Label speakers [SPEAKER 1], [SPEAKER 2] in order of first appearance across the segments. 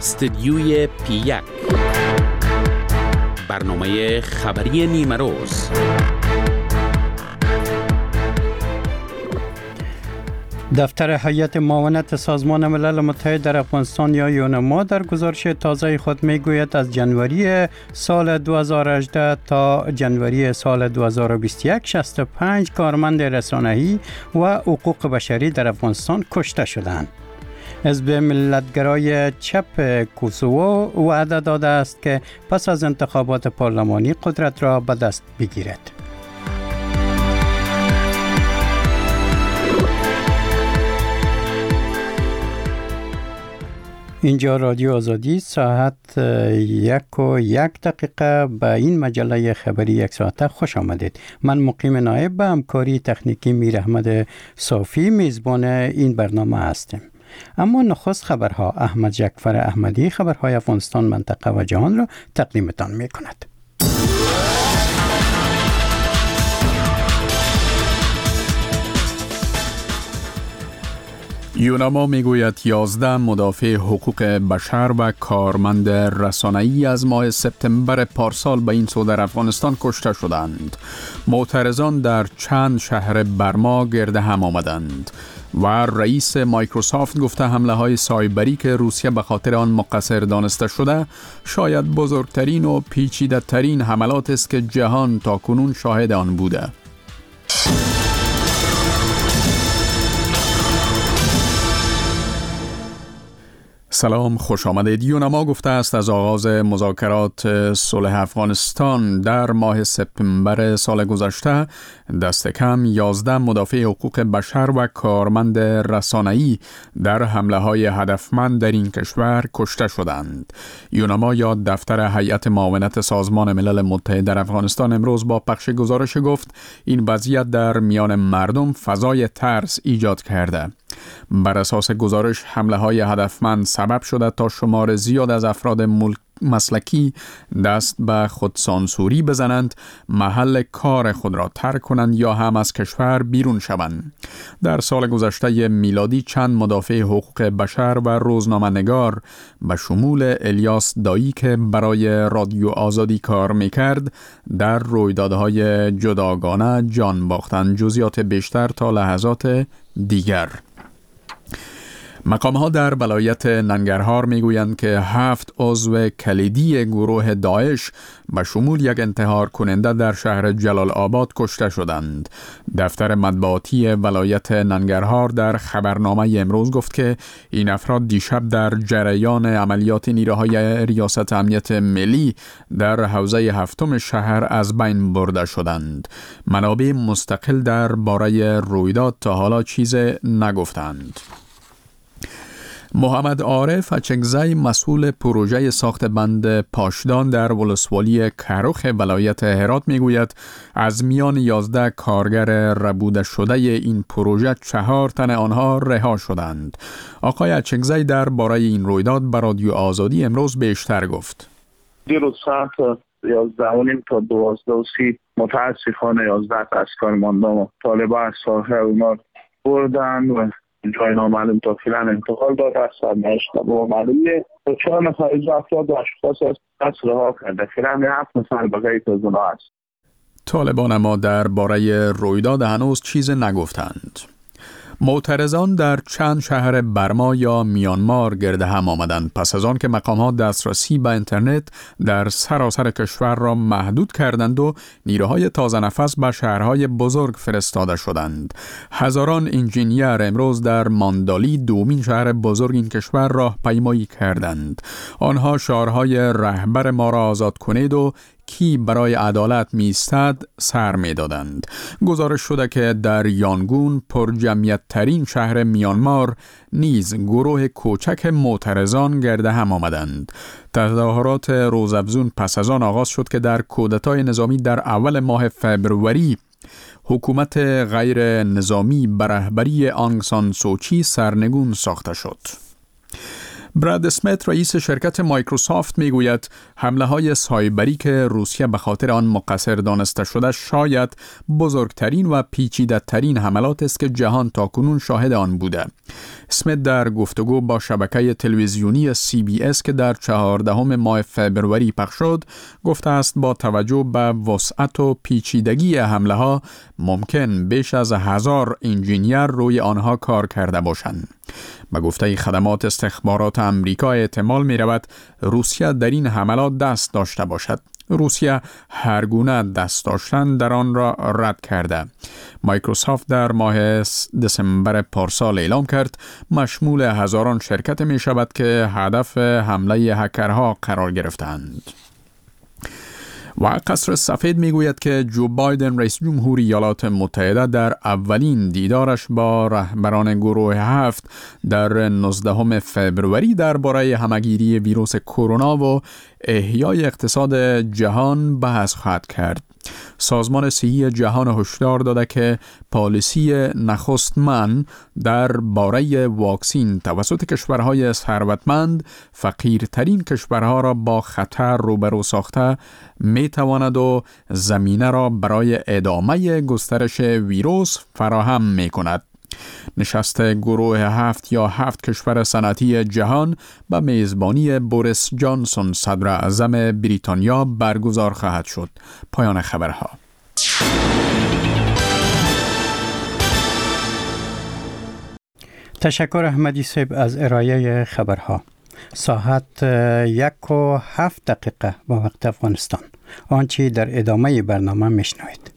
[SPEAKER 1] استدیوی پی1 برنامه خبری نیمه روز.
[SPEAKER 2] دفتر هیئت معاونت سازمان ملل متحد در افغانستان یا یونما در گزارش تازه خود میگوید از جنوری سال 2018 تا جنوری سال 2021 65 کارمند رسانه‌ای و حقوق بشری در افغانستان کشته شدند. حزب ملتگرای چپ کوسوو وعده داده است که پس از انتخابات پارلمانی قدرت را به دست بگیرد. اینجا رادیو آزادی، ساعت 1:01 به این مجله خبری یک ساعته خوش آمدید. من مقیم نایب به همکاری تکنیکی میر احمد صافی میزبان این برنامه هستیم. اما نخست خبرها. احمد جعفر احمدی خبرهای افغانستان، منطقه و جهان را تقدیمتان می کند.
[SPEAKER 3] یونما میگوید 11 مدافع حقوق بشر و کارمند رسانه‌ای از ماه سپتامبر پارسال به این سو در افغانستان کشته شدند. معترضان در چند شهر برما گرد هم آمدند و رئیس مایکروسافت گفته حمله‌های سایبری که روسیه به خاطر آن مقصر دانسته شده شاید بزرگترین و پیچیده‌ترین حملات است که جهان تاکنون شاهد آن بوده. سلام، خوش آمدید. یونما گفته است از آغاز مذاکرات صلح افغانستان در ماه سپتامبر سال گذشته دست کم 11 مدافع حقوق بشر و کارمند رسانه‌ای در حمله‌های هدفمند در این کشور کشته شدند. یونما یا دفتر هیئت معاونت سازمان ملل متحد در افغانستان امروز با پخش گزارش گفت این وضعیت در میان مردم فضای ترس ایجاد کرده. بر اساس گزارش حمله‌های هدفمند سبب شده تا شمار زیاد از افراد مسلکی دست به خودسانسوری بزنند، محل کار خود را ترک کنند یا هم از کشور بیرون شوند. در سال گذشته میلادی چند مدافع حقوق بشر و روزنامه‌نگار به شمول الیاس دایی که برای رادیو آزادی کار میکرد در رویدادهای جداگانه جان باختند. جزئیات بیشتر تا لحظات دیگر. مقام‌ها در ولایت ننگرهار میگویند که 7 عضو کلیدی گروه داعش به شمول یک انتحار کننده در شهر جلال آباد کشته شدند. دفتر مطبوعاتی ولایت ننگرهار در خبرنامه امروز گفت که این افراد دیشب در جریان عملیات نیروهای ریاست امنیت ملی در حوزه 7 شهر از بین برده شدند. منابع مستقل درباره رویداد تا حالا چیز نگفتند. محمد عارف اچکزی مسئول پروژه ساخت بند پاشدان در ولسوالی کرخ ولایت هرات میگوید از میان 11 کارگر ربوده شده این پروژه 4 تن آنها رها شدند. آقای اچکزی درباره این رویداد به رادیو آزادی امروز بیشتر گفت.
[SPEAKER 4] دیروز ساعت 11:30 تا 12:30 متاسفانه 11 از کارمندان و طالبان از ساحه اونا بردن و جای نامعلوم تا فعلا انتقال داده است. سرنوشت با معلومه 4 نفر از افراد و اشخاص از رها کرده. فعلا 7 نفر بقیه از اونها است.
[SPEAKER 3] طالبان اما درباره رویداد هنوز چیز نگفتند. معترضان در چند شهر برما یا میانمار گرد هم آمدند پس از آن که مقامات دسترسی به اینترنت در سراسر کشور را محدود کردند و نیروهای تازه نفس به شهرهای بزرگ فرستاده شدند. هزاران انجینیر امروز در ماندالی، دومین شهر بزرگ این کشور، راهپیمایی کردند. آنها شعارهای رهبر ما را آزاد کنید و کی برای عدالت میستد سر میدادند. گزارش شده که در یانگون، پرجمعیت ترین شهر میانمار، نیز گروه کوچک معترضان گرد هم آمدند. تظاهرات روزافزون پس از آن آغاز شد که در کودتای نظامی در اول ماه فبروری حکومت غیر نظامی به رهبری آنگ سان سوچی سرنگون ساخته شد. براد اسمیت رئیس شرکت مایکروسافت میگوید حمله‌های سایبری که روسیه به خاطر آن مقصر دانسته شده شاید بزرگترین و پیچیده‌ترین حملات است که جهان تاکنون شاهد آن بوده. اسمیت در گفتگو با شبکه تلویزیونی CBS که در 14 ماه فوریه پخش شد گفته است با توجه به وسعت و پیچیدگی حمله‌ها ممکن بیش از 1000 انجینیر روی آنها کار کرده باشند. به گفته خدمات استخبارات آمریکا احتمال می رود روسیه در این حملات دست داشته باشد. روسیه هر گونه دست داشتن در آن را رد کرده. مایکروسافت در ماه دسامبر پارسال اعلام کرد مشمول هزاران شرکت می شود که هدف حمله هکرها قرار گرفتند. و قصر سفید میگوید که جو بایدن رئیس جمهور ایالات متحده در اولین دیدارش با رهبران گروه 7 در 19 فوریه درباره همگیری ویروس کرونا و احیای اقتصاد جهان بحث خواهد کرد. سازمان صحی جهان هشدار داده که پالیسی نخستمند در باره واکسین توسط کشورهای ثروتمند فقیرترین کشورها را با خطر روبرو ساخته می تواند و زمینه را برای ادامه گسترش ویروس فراهم می کند. نشست گروه 7 یا 7 کشور صنعتی جهان به میزبانی بوریس جانسون صدر اعظم بریتانیا برگزار خواهد شد. پایان خبرها.
[SPEAKER 2] تشکر احمدی صاحب از ارائه خبرها. ساعت 1:07 با وقت افغانستان. آنچه در ادامه برنامه میشنوید.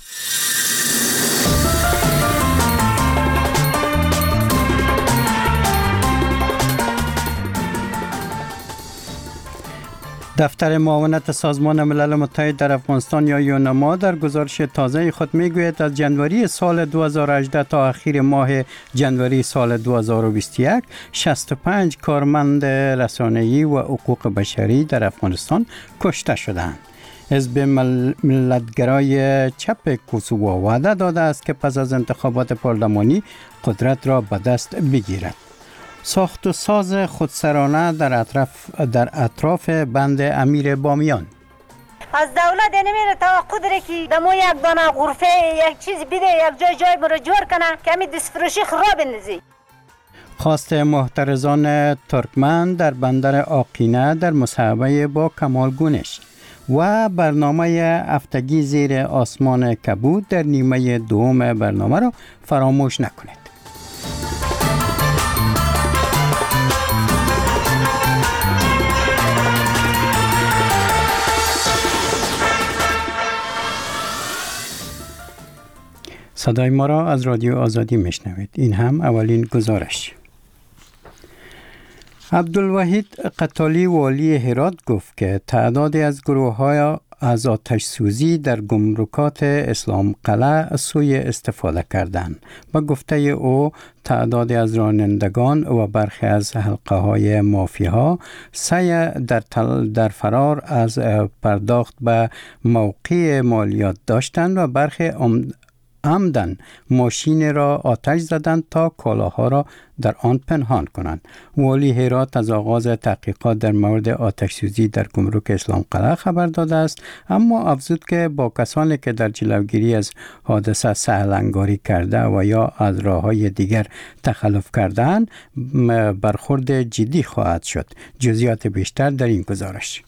[SPEAKER 2] دفتر معاونت سازمان ملل متحد در افغانستان یا یونما در گزارش تازه خود میگوید از جنوری سال 2018 تا اخیر ماه جنوری سال 2021 65 کارمند رسانه‌ای و حقوق بشری در افغانستان کشته شدند. حزب ملتگرای چپ کوسوو وعده داده است که پس از انتخابات پارلمانی قدرت را به دست بگیرد. ساخت و ساز خودسرانه در اطراف بند امیر بامیان.
[SPEAKER 5] از دولت نمیره توقع داره که دمو یک دانه غرفه یک چیز بده یک جای مرا جور کنه که همین دستفروشی خراب بندازی.
[SPEAKER 2] خواست محترزان ترکمن در بندر آقینه در مصاحبه با کمال گونش و برنامه هفتگی زیر آسمان کبود در نیمه دوم برنامه را فراموش نکنید. صدای ما را از رادیو آزادی میشنوید. این هم اولین گزارش. عبدالوحید قتالی والی هرات گفت که تعدادی از گروه‌های از آتش سوزی در گمرکات اسلام قلعه سوی استفاده کردند. با گفته او تعدادی از رانندگان و برخی از حلقه‌های مافیاها سعی در فرار از پرداخت به موقع مالیات داشتند و برخی عمدن ماشین را آتش زدند تا کالاها را در آن پنهان کنند. والی هرات از آغاز تحقیقات در مورد آتش سوزی در گمرک اسلام قلعه خبر داده است، اما افزود که با کسانی که در جلوگیری از حادثه سهل‌انگاری کرده و یا از راه‌های دیگر تخلف کردند برخورد جدی خواهد شد. جزئیات بیشتر در این گزارش.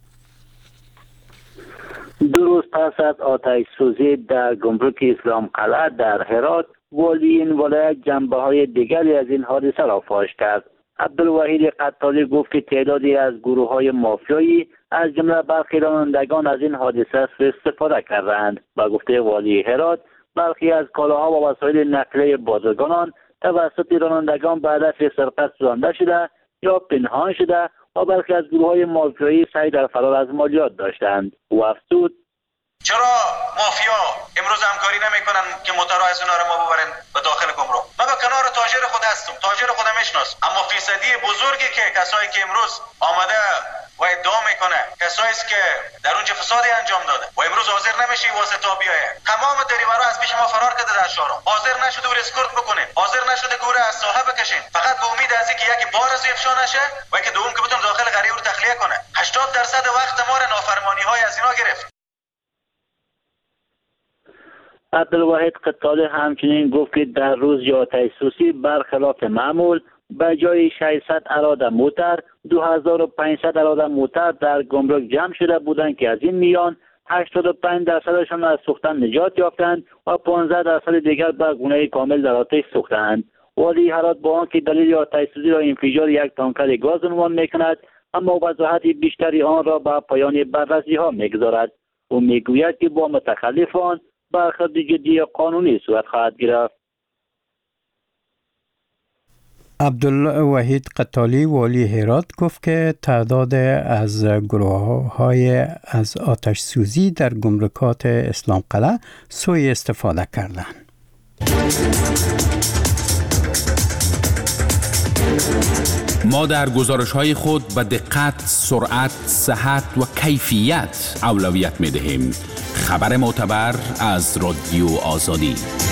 [SPEAKER 6] 2 روز پس از آتش سوزی در گمرک اسلام قلعه در هرات، والی این ولایت جنبه‌های دیگری از این حادثه را فاش کرد. عبدالوحید قتالی گفت که تعدادی از گروه‌های مافیایی از جمله برخی رانندگان از این حادثه سوء استفاده کردند. با گفته والی هرات، برخی از کالاها و وسایل نقلیه بازرگانان توسط رانندگان به هدف سرقت سوزانده شده یا پنهان شده و برخی از گروه‌های مافیایی سعی در فرار از مالیات داشتند. او افزود:
[SPEAKER 7] چرا مافیا امروز همکاری نمیکنن که موتورها از اونا رو ما ببرن به داخل گمرک؟ من با کنار تاجر خود هستم، تاجر خودم میشناسم، اما فیصدی بزرگی که کسایی که امروز آمده و ادعا میکنه کسایی است که در اونجا فسادی انجام داده و امروز حاضر نمیشه واسه تا بیایه. تمام دریورا از پیش ما فرار کرده در شهر، حاضر نشده و اسکورت بکنه، حاضر نشده که او را از ساحه بکشین، فقط به امید از از اینکه یکی بار از افشا نشه و که دوم که بتونه داخل قریه رو تخلیه کنه. 80% وقت ما را نافرمانی‌های از اینا گرفت.
[SPEAKER 6] عبدالواحد قطالی همچنین گفت که در روز آتش سوزی برخلاف معمول به جای 600 اراده موتر 2500 اراده موتر در گمرک جمع شده بودند که از این میان 85% از سوختن نجات یافتند و 15% دیگر به گونه کامل در آتش سوختند. والی هرات با آنکه دلیل آتش سوزی را انفجار یک تانکر گاز عنوان میکند، اما وضاحت بیشتری آن را به پایان بررسی ها میگذارد. او میگوید که با متخلفان برخورد جدی قانونی صورت خواهد گرفت.
[SPEAKER 2] عبدالوحید قطالی والی هرات گفت که تعداد از گروه‌های از آتش سوزی در گمرکات اسلام قلعه سوء استفاده کردند.
[SPEAKER 1] ما در گزارش‌های خود به دقت، سرعت، صحت و کیفیت اولویت می‌دهیم. خبر معتبر از رادیو آزادی.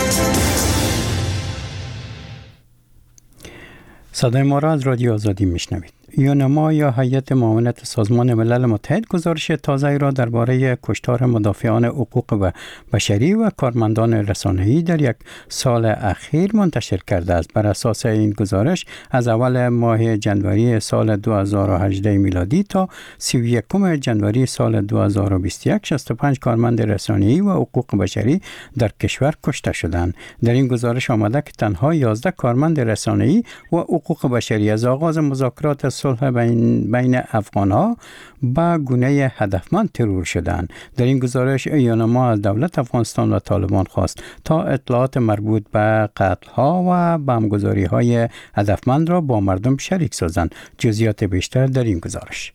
[SPEAKER 2] صدای ما را از رادیو آزادی میشنوید. یونما یا هیئت معاونت سازمان ملل متحد گزارش تازه‌ای را درباره کشتار مدافعان حقوق بشری و کارمندان رسانه‌ای در یک سال اخیر منتشر کرده است. بر اساس این گزارش از اول ماه جنوری سال 2018 میلادی تا 31 جنوری سال 2021 65 کارمند رسانه‌ای و حقوق بشری در کشور کشته شدند. در این گزارش آمده که تنها 11 کارمند رسانه‌ای و حقوق بشری از آغاز مذاکرات صلح بین افغان‌ها با گونه هدفمند ترور شدند. در این گزارش یونما از دولت افغانستان و طالبان خواست تا اطلاعات مربوط به قتل‌ها و بمبگذاری‌های هدفمند را با مردم شریک سازند. جزئیات بیشتر در این گزارش.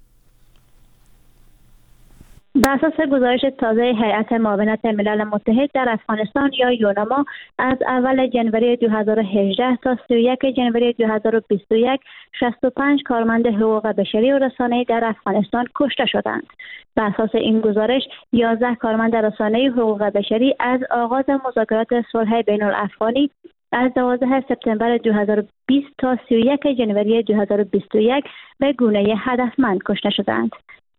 [SPEAKER 8] بر اساس گزارش تازه هیئت معاونت ملل متحد در افغانستان یا یونما از اول جنوری 2018 تا 31 جنوری 2021 65 کارمند حقوق بشری و رسانه‌ای در افغانستان کشته شدند. بر اساس این گزارش 11 کارمند رسانه‌ای حقوق بشری از آغاز مذاکرات صلح بین‌الافغانی از 12 سپتامبر 2020 تا 31 جنوری 2021 به گونه هدفمند کشته شدند.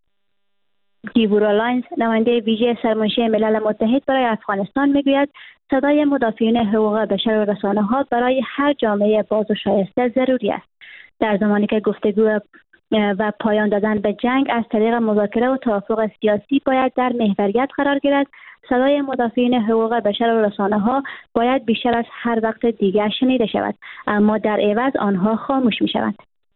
[SPEAKER 8] دیبورا لاینز نماینده ویژه سرمنشی ملل متحد برای افغانستان میگوید صدای مدافعین حقوق بشر و رسانه‌ها برای هر جامعه باز و شایسته ضروری است. در زمانی که گفتگو و پایان دادن به جنگ از طریق مذاکره و توافق سیاسی باید در محوریت قرار گیرد، صدای مدافعین حقوق بشر و رسانه‌ها باید بیشتر از هر وقت دیگر شنیده شود، اما در عوض آنها خاموش می‌شوند.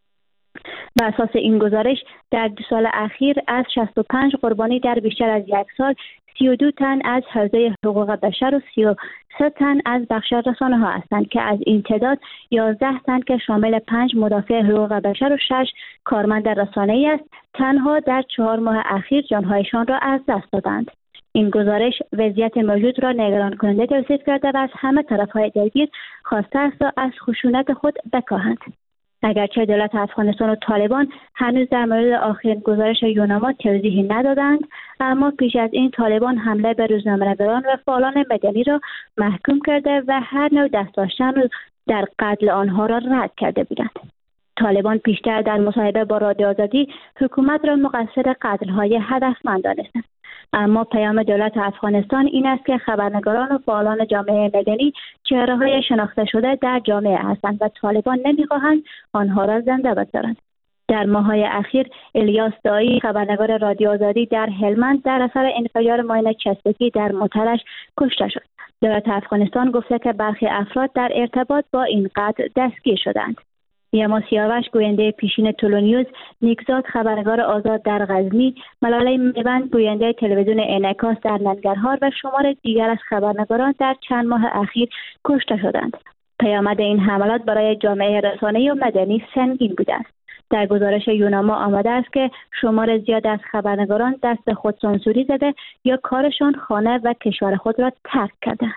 [SPEAKER 8] بر اساس این گزارش در 2 سال اخیر از 65 قربانی در بیشتر از یک سال 32 تن از حوزه حقوق بشر و 33 تن از بخش رسانه‌ها هستند که از این تعداد 11 تن که شامل 5 مدافع حقوق بشر و 6 کارمند رسانه‌ای است تنها در 4 ماه اخیر جانهایشان را از دست دادند. این گزارش وضعیت موجود را نگران کننده توصیف کرده و از همه طرف‌های درگیر خواسته است تا از خشونت خود بکاهند. اگرچه دولت افغانستان و طالبان هنوز در مورد آخرین گزارش یونما توضیحی ندادند، اما پیش از این طالبان حمله به روزنامه‌نگاران و فعالان مدنی را محکوم کرده و هر نوع دست داشتن در قتل آنها را رد کرده بودند. طالبان پیشتر در مصاحبه با رادیو آزادی حکومت را مقصر قتل‌های هدفمند دانستند. اما پیام دولت افغانستان این است که خبرنگاران و فعالان جامعه مدنی چهره‌های شناخته شده در جامعه هستند و طالبان نمی‌خواهند آنها را زنده بگذارند. در ماه‌های اخیر الیاس دایی خبرنگار رادیو آزادی در هلمند در اثر انفجار ماین چسبکی در موترش کشته شد. دولت افغانستان گفته که برخی افراد در ارتباط با این قتل دستگیر شدند. یما سیاوش گوینده پیشین تولونیوز، نیکزاد خبرنگار آزاد در غزنی، ملاله میوند گوینده تلویزیون انعکاس در ننگرهار و شمار دیگر از خبرنگاران در چند ماه اخیر کشته شدند. پیامد این حملات برای جامعه رسانه‌ای و مدنی سنگین بوده است. در گزارش یونما آمده است که شمار زیاد از خبرنگاران دست خود سانسوری زده یا کارشان خانه و کشور خود را ترک کردند.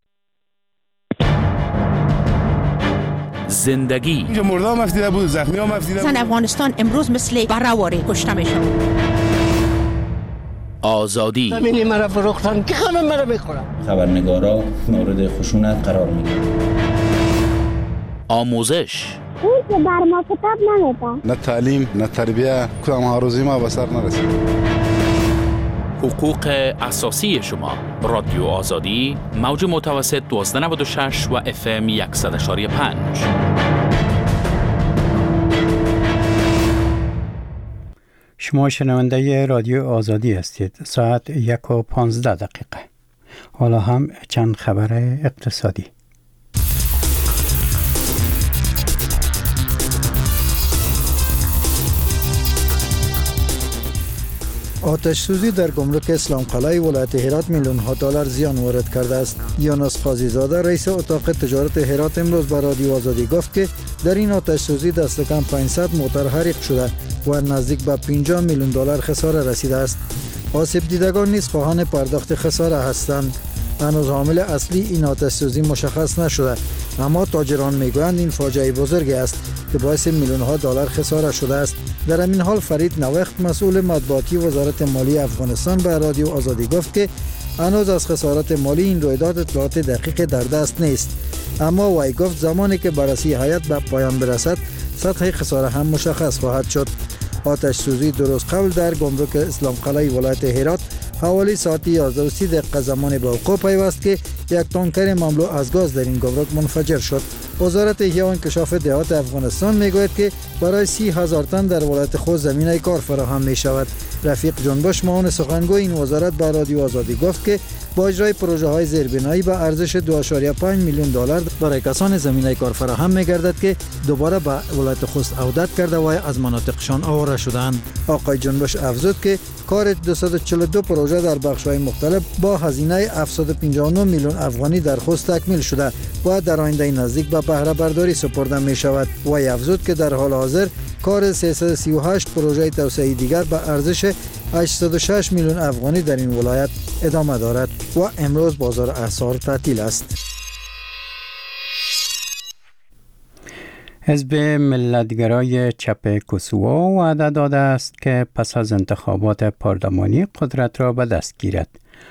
[SPEAKER 1] زندگی
[SPEAKER 9] اینجا مرده هم افتیده بود، زخمی هم افتیده بود.
[SPEAKER 10] زن افغانستان امروز مثل بره‌واره کشته میشن.
[SPEAKER 1] آزادی
[SPEAKER 11] زمینی مرا فروختن که همه مرا میخورن.
[SPEAKER 12] خبرنگارا مورد خشونت قرار میگیرن.
[SPEAKER 1] آموزش
[SPEAKER 12] اون که بر ما کتاب نمیده.
[SPEAKER 9] نه تعلیم نه تربیه، کدام هاروزی ما به سر نرسید.
[SPEAKER 1] حقوق اساسی شما. رادیو آزادی، موج متوسط 1296 و FM 100.5.
[SPEAKER 2] شما شنونده رادیو آزادی هستید. ساعت 1:15. حالا هم چند خبر اقتصادی.
[SPEAKER 13] آتش سوزی در گمرک اسلام قلعه ولایت هرات میلیون‌ها دلار زیان وارد کرده است. یونس قاضی‌زاده رئیس اتاق تجارت هرات امروز به رادیو آزادی گفت که در این آتش سوزی دست کم 500 موتر حریق شده و نزدیک به 50 میلیون دلار خساره رسیده است. آسیب دیدگان نیز خواهان پرداخت خساره هستند. هنوز عامل اصلی این آتش سوزی مشخص نشده، اما تاجران میگویند این فاجعه بزرگی است که باعث میلیون‌ها دلار خساره شده است. در این حال فرید نوخت مسئول مطبوعاتی وزارت مالی افغانستان به رادیو آزادی گفت که هنوز از خسارات مالی این رویداد اطلاعات دقیق در دست نیست، اما وی گفت زمانی که بررسی هیئت به پایان برسد سطح خساره هم مشخص خواهد شد. آتش سوزی درست قبل در گمرک اسلام قلعه ولایت هرات حوالی ساعت 11:30 زمان به وقوع پیوست که یک تانکر مملو از گاز در این گمرک منفجر شد. وزارت احیا و انکشاف دهات افغانستان میگوید که برای 30,000 تن در ولایت خود زمینه کار فراهم می شود. رفیق جنبش معاون سخنگوی این وزارت به رادیو آزادی گفت که با اجرای پروژه های زیربنایی به ارزش 2.5 میلیون دلار برای کسان زمینه کار فراهم می گردد که دوباره به ولایت خوست عودت کرده و از مناطقشان آواره شدند. آقای جنبش افزود که کار 242 پروژه در بخش‌های مختلف با هزینه 759 میلیون افغانی در خوست تکمیل شده و در آینده نزدیک به بهره برداری سپرده می شود. و افزود که در حال حاضر کار 338 پروژه توسعه دیگر به ارزش 806 میلیون افغانی در این ولایت ادامه دارد و امروز بازار اسعار تعطیل است.
[SPEAKER 2] حزب ملتگرای چپ کوسوو وعده داده است که پس از انتخابات پارلمانی قدرت را به دست گیرد.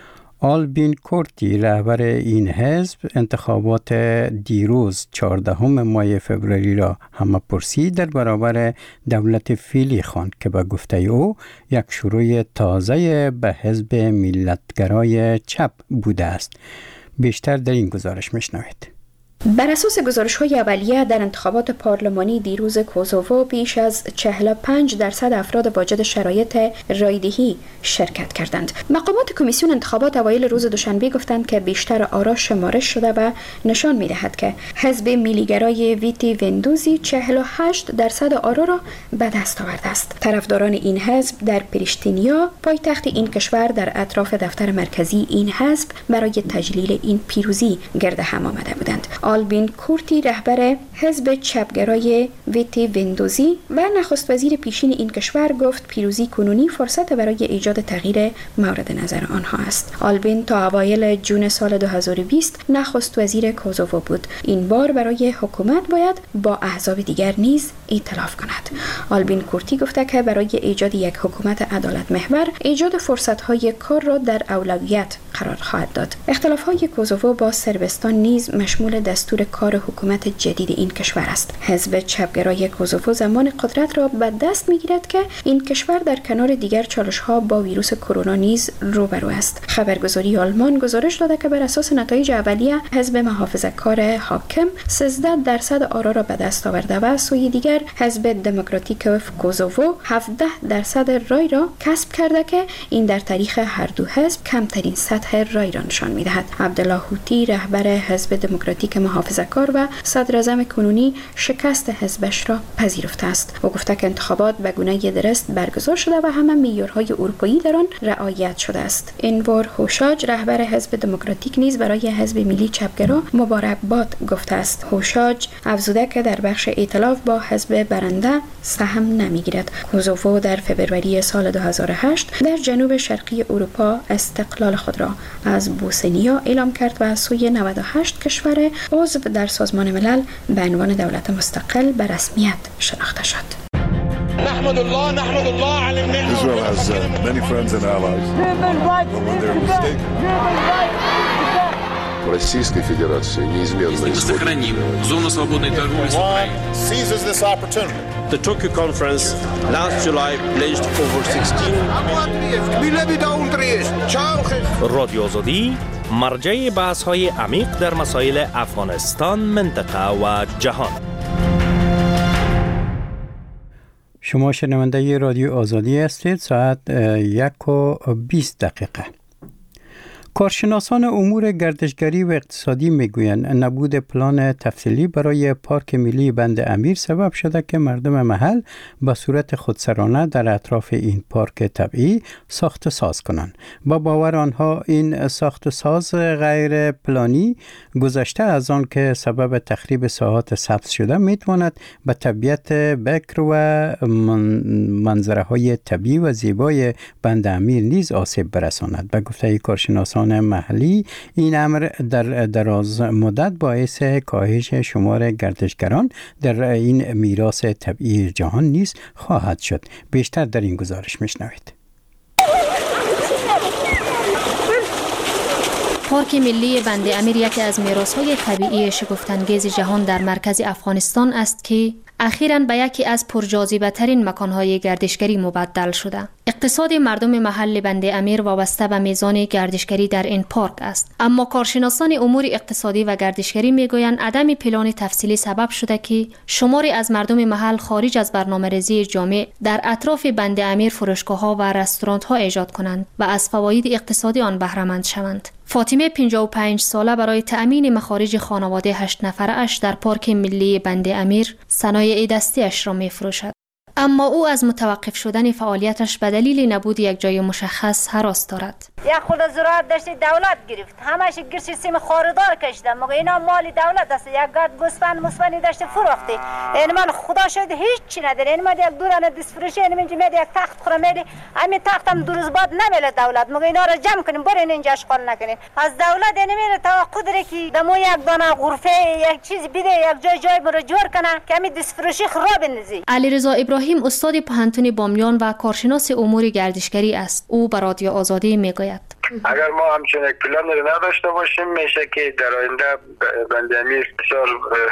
[SPEAKER 2] آلبین کورتی رهبر این حزب انتخابات دیروز 14 ماه فوریه را همه‌پرسی در برابر دولت فعلی خواند که به گفته او یک شروع تازه به حزب ملتگرای چپ بوده است. بیشتر در این گزارش میشنوید.
[SPEAKER 14] بر اساس گزارش‌های اولیه در انتخابات پارلمانی دیروز کوسوو بیش از 45% افراد واجد شرایط رایدهی شرکت کردند. مقامات کمیسیون انتخابات اوایل روز دوشنبه گفتند که بیشتر آرا شمارش شده و نشان می‌دهد که حزب ملیگرای ویتی وندوزی 48% آرا را به دست آورده است. طرفداران این حزب در پریشتینیا پایتخت این کشور در اطراف دفتر مرکزی این حزب برای تجلیل این پیروزی گرد هم آمده بودند. آلبین کورتی رهبر حزب چپگرای ویتی وندوزی و نخست وزیر پیشین این کشور گفت پیروزی کنونی فرصت برای ایجاد تغییر مورد نظر آنها است. آلبین تا اوایل جون سال 2020 نخست وزیر کوسوو بود. این بار برای حکومت باید با احزاب دیگر نیز ائتلاف کند. آلبین کورتی گفته که برای ایجاد یک حکومت عدالت محور ایجاد فرصت‌های کار را در اولویت قرار خواهد داد. اختلاف‌های کوسوو با صربستان نیز مشمول دستور کار حکومت جدید این کشور است. حزب چپگرای کوسوو زمان قدرت را به دست می‌گیرد که این کشور در کنار دیگر چالش‌ها با ویروس کرونا نیز روبرو است. خبرگزاری آلمان گزارش داده که بر اساس نتایج اولیه حزب محافظه‌کار حاکم 13% آرا را به دست آورده و سوی دیگر حزب دموکراتیک کوسوو 17% رای را کسب کرده که این در تاریخ هر دو حزب کمترین سطح رای را نشان می‌دهد. عبدالله هوتی رهبر حزب دموکراتیک محافظه‌کار و صدر اعظم کنونی شکست حزبش را پذیرفته است. او گفته که انتخابات به گونه درست برگزار شده و همه معیارهای اروپایی در آن رعایت شده است. انور هوشاج رهبر حزب دموکراتیک نیز برای حزب ملی چپگرا مبارکباد گفته است. هوشاج افزوده که در بخش ائتلاف با حزب برنده سهم نمیگیرد. کوسوو در فوریه سال 2008 در جنوب شرقی اروپا استقلال خود را از بوسنیا اعلام کرد و سوی 98 کشور عضو در سازمان ملل به عنوان دولت مستقل به رسمیت شناخته شد.
[SPEAKER 15] نحمد الله علی النعمة.
[SPEAKER 9] Israel has many friends and allies. But when they're mistaken.
[SPEAKER 16] Российской Федерации неизменно исходит.
[SPEAKER 1] Сохраним зону свободной торговли с Украиной.
[SPEAKER 15] Seizes this opportunity. The Tokyo conference last July pledged over 16
[SPEAKER 17] رادیو آزادی مرجع بحث‌های عمیق در مسائل افغانستان، منطقه و جهان.
[SPEAKER 2] شما شنونده رادیو آزادی هستید. ساعت 1:20. کارشناسان امور گردشگری و اقتصادی میگویند نبود پلان تفصیلی برای پارک ملی بند امیر سبب شده که مردم محل به صورت خودسرانه در اطراف این پارک طبیعی ساخت ساز کنند. با باور آنها این ساخت ساز غیر پلانی گذشته از آن که سبب تخریب ساحات سبز شده میتواند به طبیعت بکر و منظره های طبیعی و زیبای بند امیر نیز آسیب برساند. به گفته کارشناسان محلی این امر در دراز مدت باعث کاهش شمار گردشگران در این میراث طبیعی جهان نیز خواهد شد. بیشتر در این گزارش میشنوید.
[SPEAKER 18] پارک ملی بند امیر یکی از میراث‌های طبیعی شگفت‌انگیز جهان در مرکز افغانستان است که اخیراً به یکی از پرجاذبه‌ترین مکان‌های گردشگری مبدل شده. اقتصاد مردم محل بند امیر وابسته به میزان گردشگری در این پارک است. اما کارشناسان امور اقتصادی و گردشگری میگویند عدم پلان تفصیلی سبب شده که شماری از مردم محل خارج از برنامه‌ریزی جامع در اطراف بند امیر فروشگاه‌ها و رستوران‌ها ایجاد کنند و از فواید اقتصادی آن بهره مند شوند. فاطمه 55 ساله برای تأمین مخارج خانواده 8 نفره اش در پارک ملی بند امیر صنایع دستی اش را می فروشد. اما او از متوقف شدن فعالیتش به دلیل نبود یک جای مشخص هراس دارد.
[SPEAKER 5] یک خود زراعت داشتی دولت گرفت، همش گرسی سیم خاردار کشیدم، مگه اینا مال دولت است. یک گرد گوسفند مسفندی داشتی فروختی، این من خدا شاید هیچ چی نداره. این من یک دورانه دست فروشی، این من یک تخت خورم میلی، همین تختم دو روز بعد نمیله دولت. مگه اینا را جمع کنیم برین اینجا اشغال نکنین. از دولت این میره توقع داره که دمو یک دانه غرفه یک چیز بده، یک جای برو جور کنه که همین دست فروشی خراب بندازی.
[SPEAKER 18] علیرضا ابراهیم استاد پوهنتون بامیان و کارشناس امور گردشگری است. او به رادیو آزادی میگوید
[SPEAKER 19] اگر ما همچین یک پلان رو نداشته باشیم میشه که در آینده بند امیر بسیار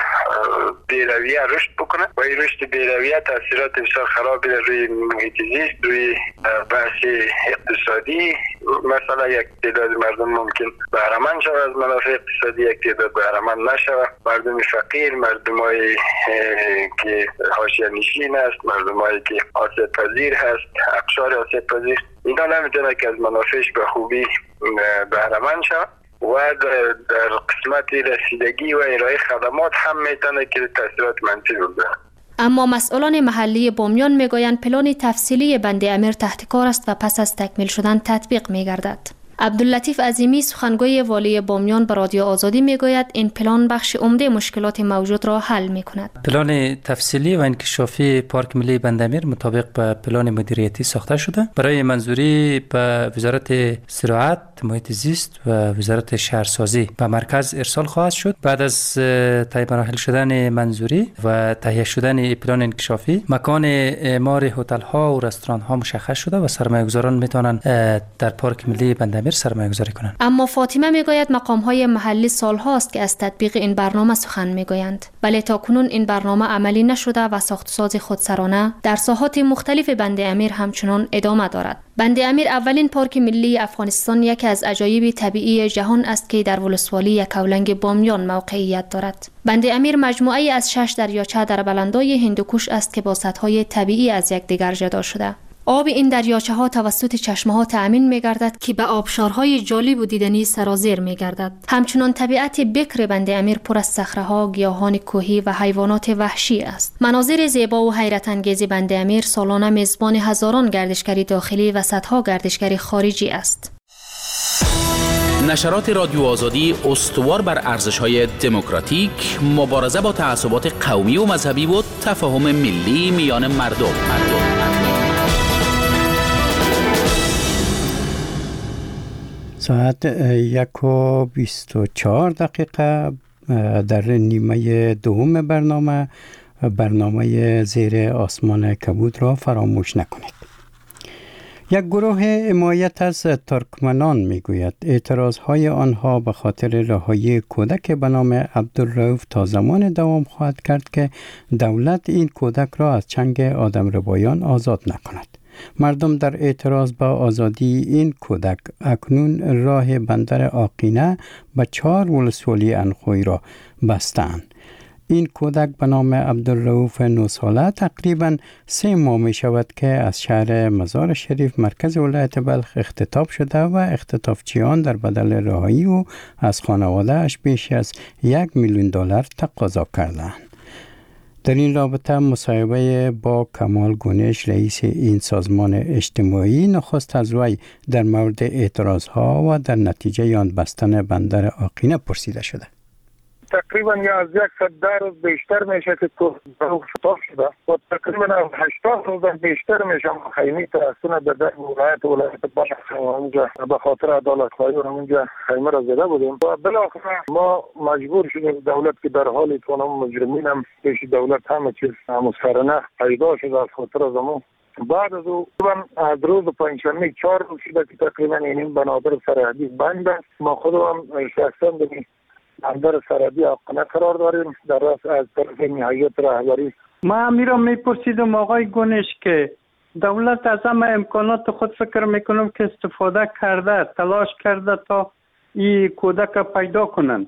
[SPEAKER 19] بی‌رویه رشد بکنه و این رشد بی‌رویه تاثیرات بسیار خرابی روی محیط زیست، روی بحث اقتصادی. مثلا یک تعداد مردم ممکن بهره مند شود از منافع اقتصادی، یک تعداد بهره مند نشود. مردم فقیر، مردمایی که حاشیه نشین است، مردمایی که آسیب پذیر هست، اقشار آسیب پذیر، اینا نمیتونه که از منافعش به خوبی بهره مند شود و در قسمت رسیدگی و ارائه خدمات هم میتونه که تاثیرات منفی بگذاره.
[SPEAKER 18] اما مسئولان محلی بامیان میگویند پلان تفصیلی بند امیر تحت کار است و پس از تکمیل شدن تطبیق میگردد. عبداللطیف عظیمی سخنگوی والی بامیان به رادیو آزادی میگوید این پلان بخش عمده مشکلات موجود را حل میکند.
[SPEAKER 20] پلان تفصیلی و انکشافی پارک ملی بند امیر مطابق به پلان مدیریتی ساخته شده. برای منظوری به وزارت زراعت، محیط زیست و وزارت شهرسازی به مرکز ارسال خواهد شد. بعد از طی مراحل شدن منظوری و تهیه شدن پلان انکشافی، مکان اعمار هتل ها و رستوران ها مشخص شده و سرمایه‌گذاران میتونن در پارک ملی بند امیر سرمایه گذاری کنند.
[SPEAKER 18] اما فاطمه میگوید مقام های محلی سال هاست که از تطبیق این برنامه سخن میگویند، ولی تا کنون این برنامه عملی نشده و ساخت ساز خودسرانه در ساحات مختلف بند امیر همچنان ادامه دارد. بند امیر اولین پارک ملی افغانستان یکی از عجایب طبیعی جهان است که در ولسوالی یکاولنگ بامیان موقعیت دارد. بند امیر مجموعه از 6 دریاچه در بلندای هندوکش است که با سدهای طبیعی از یکدیگر جدا شده. آب این دریاچه ها توسط چشمه ها تأمین می گردد که به آبشارهای جالب و دیدنی سرازیر می گردد. همچنان طبیعت بکر بند امیر پر از صخره ها، گیاهان کوهی و حیوانات وحشی است. مناظر زیبا و حیرت انگیز بند امیر سالانه میزبان هزاران گردشگری داخلی و صدها گردشگری خارجی است.
[SPEAKER 1] نشرات رادیو آزادی استوار بر ارزش‌های دموکراتیک، مبارزه با تعصبات قومی و مذهبی و تفاهم ملی میان مردم.
[SPEAKER 2] ساعت 1:24 در نیمه دوم برنامه زیر آسمان کبود را فراموش نکنید. یک گروه حمایت از ترکمنان میگوید اعتراضهای آنها به خاطر رهایی کودک به نام عبدالرؤوف تا زمان دوام خواهد کرد که دولت این کودک را از چنگ آدمربایان آزاد نکند. مردم در اعتراض به آزادی این کودک اکنون راه بندر آقینه به 4 ولسوالی انخوی را بستند. این کودک به نام عبدالرؤوف 9 ساله تقریباً 3 ماه می شود که از شهر مزار شریف مرکز ولایت بلخ اختطاف شده و اختطافچیان در بدل رهایی او از خانواده اش بیش از $1,000,000 تقاضا کردند. در این رابطه مصاحبه با کمال گونش رئیس این سازمان اجتماعی نخست از وی در مورد اعتراضها و در نتیجه آن بستن بندر آقینه پرسیده شده.
[SPEAKER 21] تقریبا از 110 روز بیشتر میشه که تو شطاف شده و تقریبا از 80 روز بیشتر میشه خیمی ترسونه به در ولایت بلخ اونجا به خاطر عدالت خواهی اونجا خیمه را زده بودیم و بالاخره ما مجبور شدیم دولت که در حال کنم مجرمین هم پیش دولت همه چیز مسخرانه پیدا شده از خاطر زمان. بعد از او از روز پنجشنبه 4 روز شده که تقریبا این بنادر سرحدی بند است. ما خودم شخصا بگیم بندر سرحدی آقینه قرار داریم در راست از طرف نهایت رهبری.
[SPEAKER 2] ما میرا میپرسیدم آقای گونش که دولت از همه امکانات خود فکر میکنم که استفاده کرده، تلاش کرده تا این کودک پیدا کنن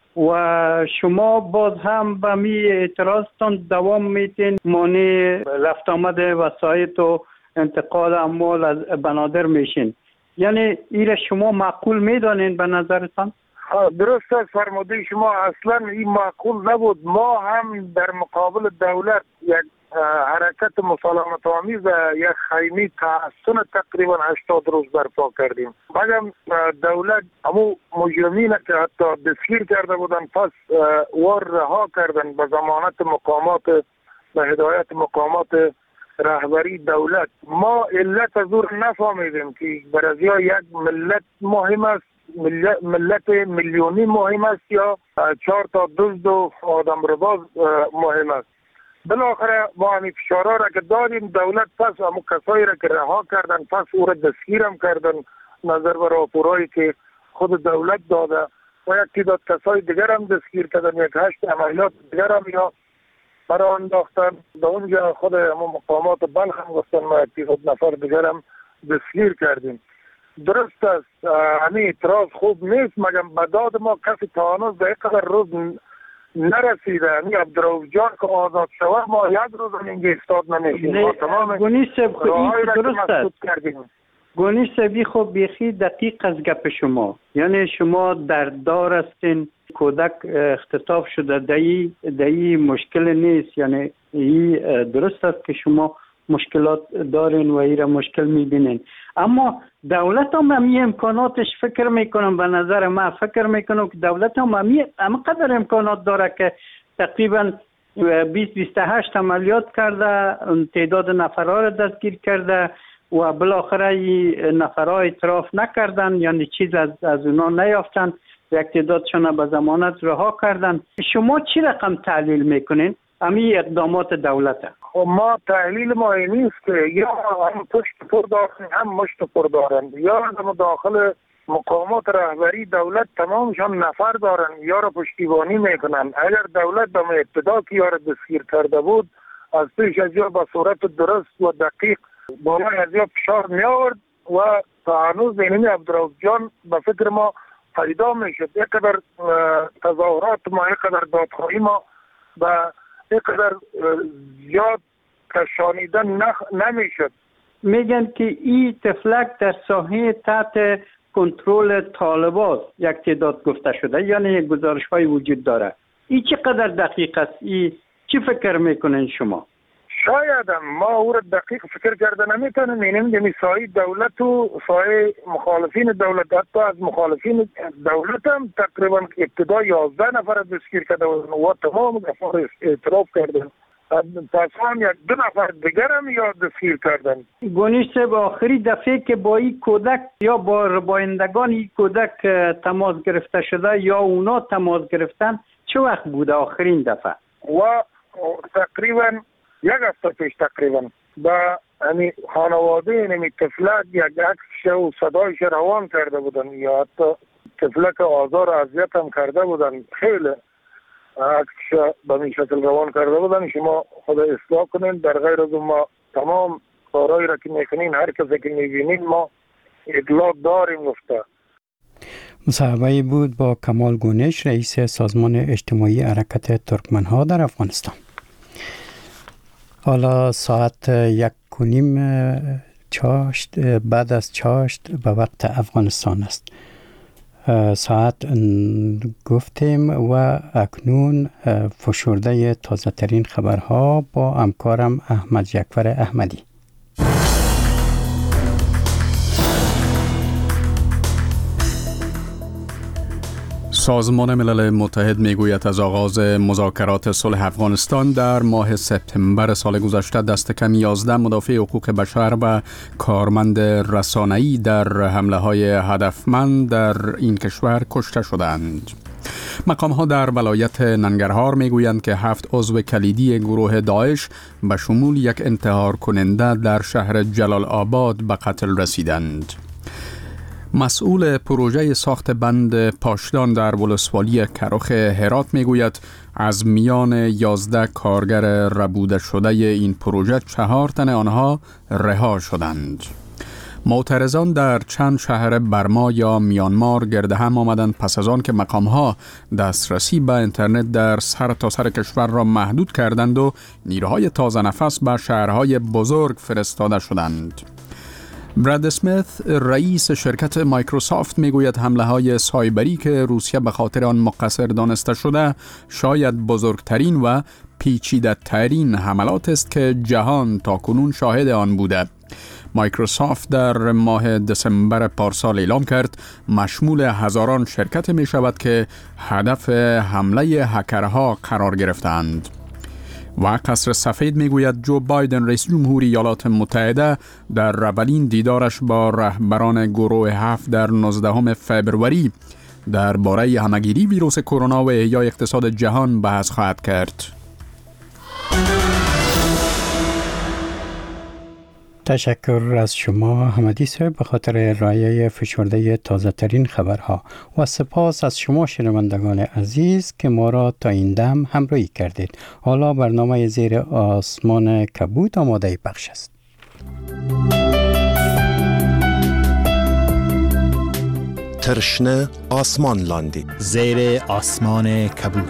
[SPEAKER 2] و شما باز هم به می اعتراضتان دوام میتین، مانع رفت آمد وسایط و انتقال اموال از بنادر میشین. یعنی این شما معقول میدانین به نظرتان؟
[SPEAKER 21] درست است فرموده شما، اصلا این معقول نبود. ما هم در مقابل دولت یک حرکت مسالمت آمیز یک خیمی تحسن تقریبا 80 روز برپا کردیم. مگم دولت همو مجرمین که حتی دستگیر کرده بودن پس وار رها کردن به ضمانت مقامات به هدایت مقامات رهبری دولت. ما علت از دور نفهمیدیم که برازیا یک ملت مهم است، ملت میلیونی مهم است یا 4 تا دزد و آدمرباز مهم است. بالاخره ما همین فشارها را که دادیم دولت پس همون کسایی را که رها کردن پس او را دستگیر هم کردن نظر به راپورایی که خود دولت داده و یک تعداد کسای دیگر هم دستگیر کردن، یک 8 عملیات دیگر هم یا برای انداختن. در اونجا خود همون مقامات بلخ هم گفتن ما یک تعداد نفر دیگر هم دستگیر کردیم. درست است همین اعتراض خوب نیست، مگم به داد ما کسی تا هنوز به یک قدر روز نرسیده. همین عبدالرؤوف جان که آزاد شود ما یک روز هم اینجا استاد نمیشیم. ما تمام
[SPEAKER 2] گونیش درست است. گونیش سبی خب بیخی دقیق از گپ شما، یعنی شما در دار هستین، کودک اختطاف شده، دایی مشکل نیست. یعنی این درست است که شما مشکلات دارین و این را مشکل میبینین، اما دولت هم همی امکاناتش فکر میکنم، به نظر من فکر میکنم که دولت هم همی قدر امکانات داره که تقریبا 20-28 عملیات کرده، تعداد نفرها را دستگیر کرده و بالاخره این نفرها اعتراف نکردن، یعنی چیز از اونا نیافتن، یک تعدادشون به ضمانت رها کردن. شما چی رقم تحلیل میکنین همین اقدامات دولته؟
[SPEAKER 21] ما تحلیل ما این نیست که یا هم پشت پر دارن هم مشت پر دارن، یا هم داخل مقامات رهبری دولت تمامشان نفر دارن یا را پشتیبانی میکنن. اگر دولت به ابتدا که یا را دستگیر کرده بود از پیش از یا به صورت درست و دقیق بالای از یا فشار می آورد و تا هنوز اینمی عبدالرؤوف جان به فکر ما پیدا میشد. یک قدر تظاهرات ما، یک قدر دادخواهی ما و یک قدر زیاد کشانیدن نمیشد.
[SPEAKER 2] میگن که این تفلک در ساحه تحت کنترل طالبان یک تعداد گفته شده، یعنی یک گزارش های وجود داره. این چقدر دقیق است؟ این چی فکر میکنین شما؟
[SPEAKER 21] شاید ما او را دقیق فکر کرده نمیتونیم. اینم سایه دولت و سایه مخالفین دولت، حتی از مخالفین دولت هم تقریبا ابتدا 11 نفر دستگیر کرده و تمام نفر اعتراف کردن. پس هم 1-2 نفر دیگر هم یاد دستگیر کردن.
[SPEAKER 2] گونیش صاحب، آخری دفعه که با این کودک یا با ربایندگان این کودک تماس گرفته شده یا اونا تماس گرفتن چه وقت بوده آخرین دفعه؟
[SPEAKER 21] و تقریبا 1 هفته پیش تقریبا با یعنی خانواده نمی طفلک یک عکسش و صدایش روان کرده بودن یا حتی طفلک آزار و اذیت هم کرده بودن، خیلی عکسش به این شکل روان کرده بودن. شما خدا اصلاح کنین. در غیر از ما تمام کارهایی را که میکنین هر کسی که میبینین ما اطلاع داریم. گفته
[SPEAKER 2] مصاحبه بود با کمال گونش، رئیس سازمان اجتماعی حرکت ترکمنها در افغانستان. حالا ساعت 1:30 چاشت بعد از چاشت به وقت افغانستان است. ساعت گفتیم و اکنون فشرده تازه ترین خبرها با همکارم احمد جعفر احمدی.
[SPEAKER 3] سازمان ملل متحد میگوید از آغاز مذاکرات صلح افغانستان در ماه سپتامبر سال گذشته دست کم 11 مدافع حقوق بشر و کارمند رسانه‌ای در حمله‌های هدفمند در این کشور کشته شدند. مقام‌ها در ولایت ننگرهار میگویند که 7 عضو کلیدی گروه داعش به شمول یک انتحار کننده در شهر جلال آباد به قتل رسیدند. مسئول پروژه ساخت بند پاشدان در ولسوالی کرخ هرات میگوید از میان 11 کارگر ربوده شده این پروژه 4 تن آنها رها شدند. معترضان در چند شهر برما یا میانمار گرد هم آمدند پس از آن که مقامها دسترسی به اینترنت در سرتاسر کشور را محدود کردند و نیروهای تازه نفس به شهرهای بزرگ فرستاده شدند. براد اسمیت، رئیس شرکت مایکروسافت میگوید حمله‌های سایبری که روسیه به خاطر آن مقصر دانسته شده شاید بزرگترین و پیچیده‌ترین حملات است که جهان تاکنون شاهد آن بوده. مایکروسافت در ماه دسامبر پارسال اعلام کرد مشمول هزاران شرکت می شود که هدف حمله هکرها قرار گرفتند. و قصر سفید میگوید جو بایدن رئیس جمهوری ایالات متحده در اولین دیدارش با رهبران گروه 7 در 19 فوریه درباره همه‌گیری ویروس کرونا و احیای اقتصاد جهان بحث خواهد کرد.
[SPEAKER 2] تشکر از شما احمدی صاحب به خاطر ارائه فشرده تازه ترین خبرها و سپاس از شما شنوندگان عزیز که ما را تا این دم همراهی کردید. حالا برنامه زیر آسمان کبود آماده پخش است.
[SPEAKER 4] ترشنه آسمان لاندی
[SPEAKER 22] زیر آسمان کبود.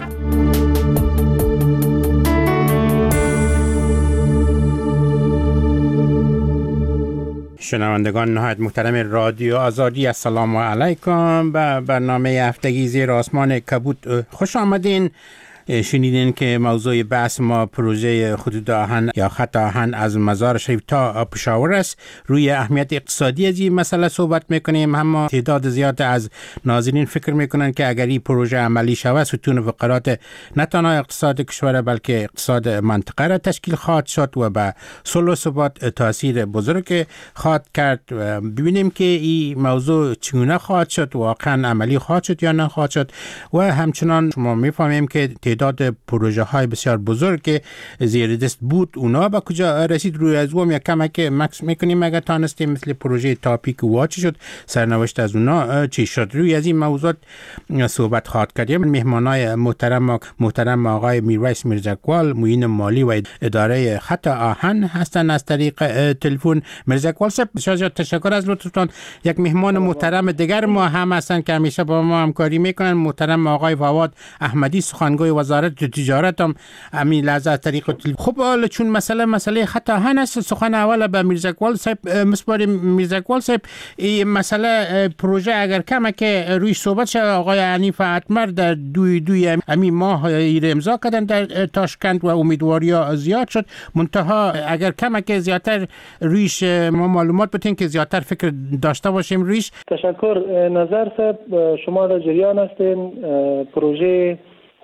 [SPEAKER 23] شنوندگان نهایت محترم رادیو آزادی، السلام علیکم. به برنامه هفتگی زیر آسمان کبود خوش آمدین. شنیدین که موضوع بحث ما پروژه خطوط آهن یا خط آهن از مزار شریف تا پشاور است. روی اهمیت اقتصادی از این مسئله صحبت میکنیم. اما تعداد زیاد از ناظرین فکر میکنن که اگر این پروژه عملی شود ستون فقرات نه تنها اقتصاد کشور بلکه اقتصاد منطقه را تشکیل خواهد شد و به صلح و ثبات تاثیر بزرگ خواهد کرد. ببینیم که این موضوع چگونه خواهد شد، واقعا عملی خواهد شد یا نه خواهد شد. و همچنان ما میفهمیم که تعداد پروژه های بسیار بزرگ که زیر دست بود اونا به کجا رسید. روی از اون یک کمک مکس میکنیم اگر تانستیم، مثل پروژه تاپیک وا چی شد، سرنوشت از اونا چی شد. روی از این موضوعات صحبت خواهد کردیم. مهمانای محترم آقای میرویس میرزاقوال، معین مالی و اداره خط آهن هستند از طریق تلفن. میرزاقوال صاحب بسیار تشکر از لطفتان. یک مهمان محترم دیگر ما هم هستند که همیشه با ما همکاری میکنن، محترم آقای فواد احمدی، سخنگوی وزارت تجارت هم همین لحظه از طریق تلفن. خب حالا چون مسئله خط آهن است، سخن اول به میرزاقوال صاحب مسپاریم. میرزاقوال صاحب این مسئله پروژه اگر کمه که روی صحبت شد، آقای حنیف اتمر در دوی همین ماه امضا کردن در تاشکند و امیدواری زیاد شد. منتها اگر کمه که زیادتر رویش ما معلومات بتین که زیادتر فکر داشته باشیم رویش.
[SPEAKER 24] تشکر. نظر صاحب شما در جریان هستین پروژه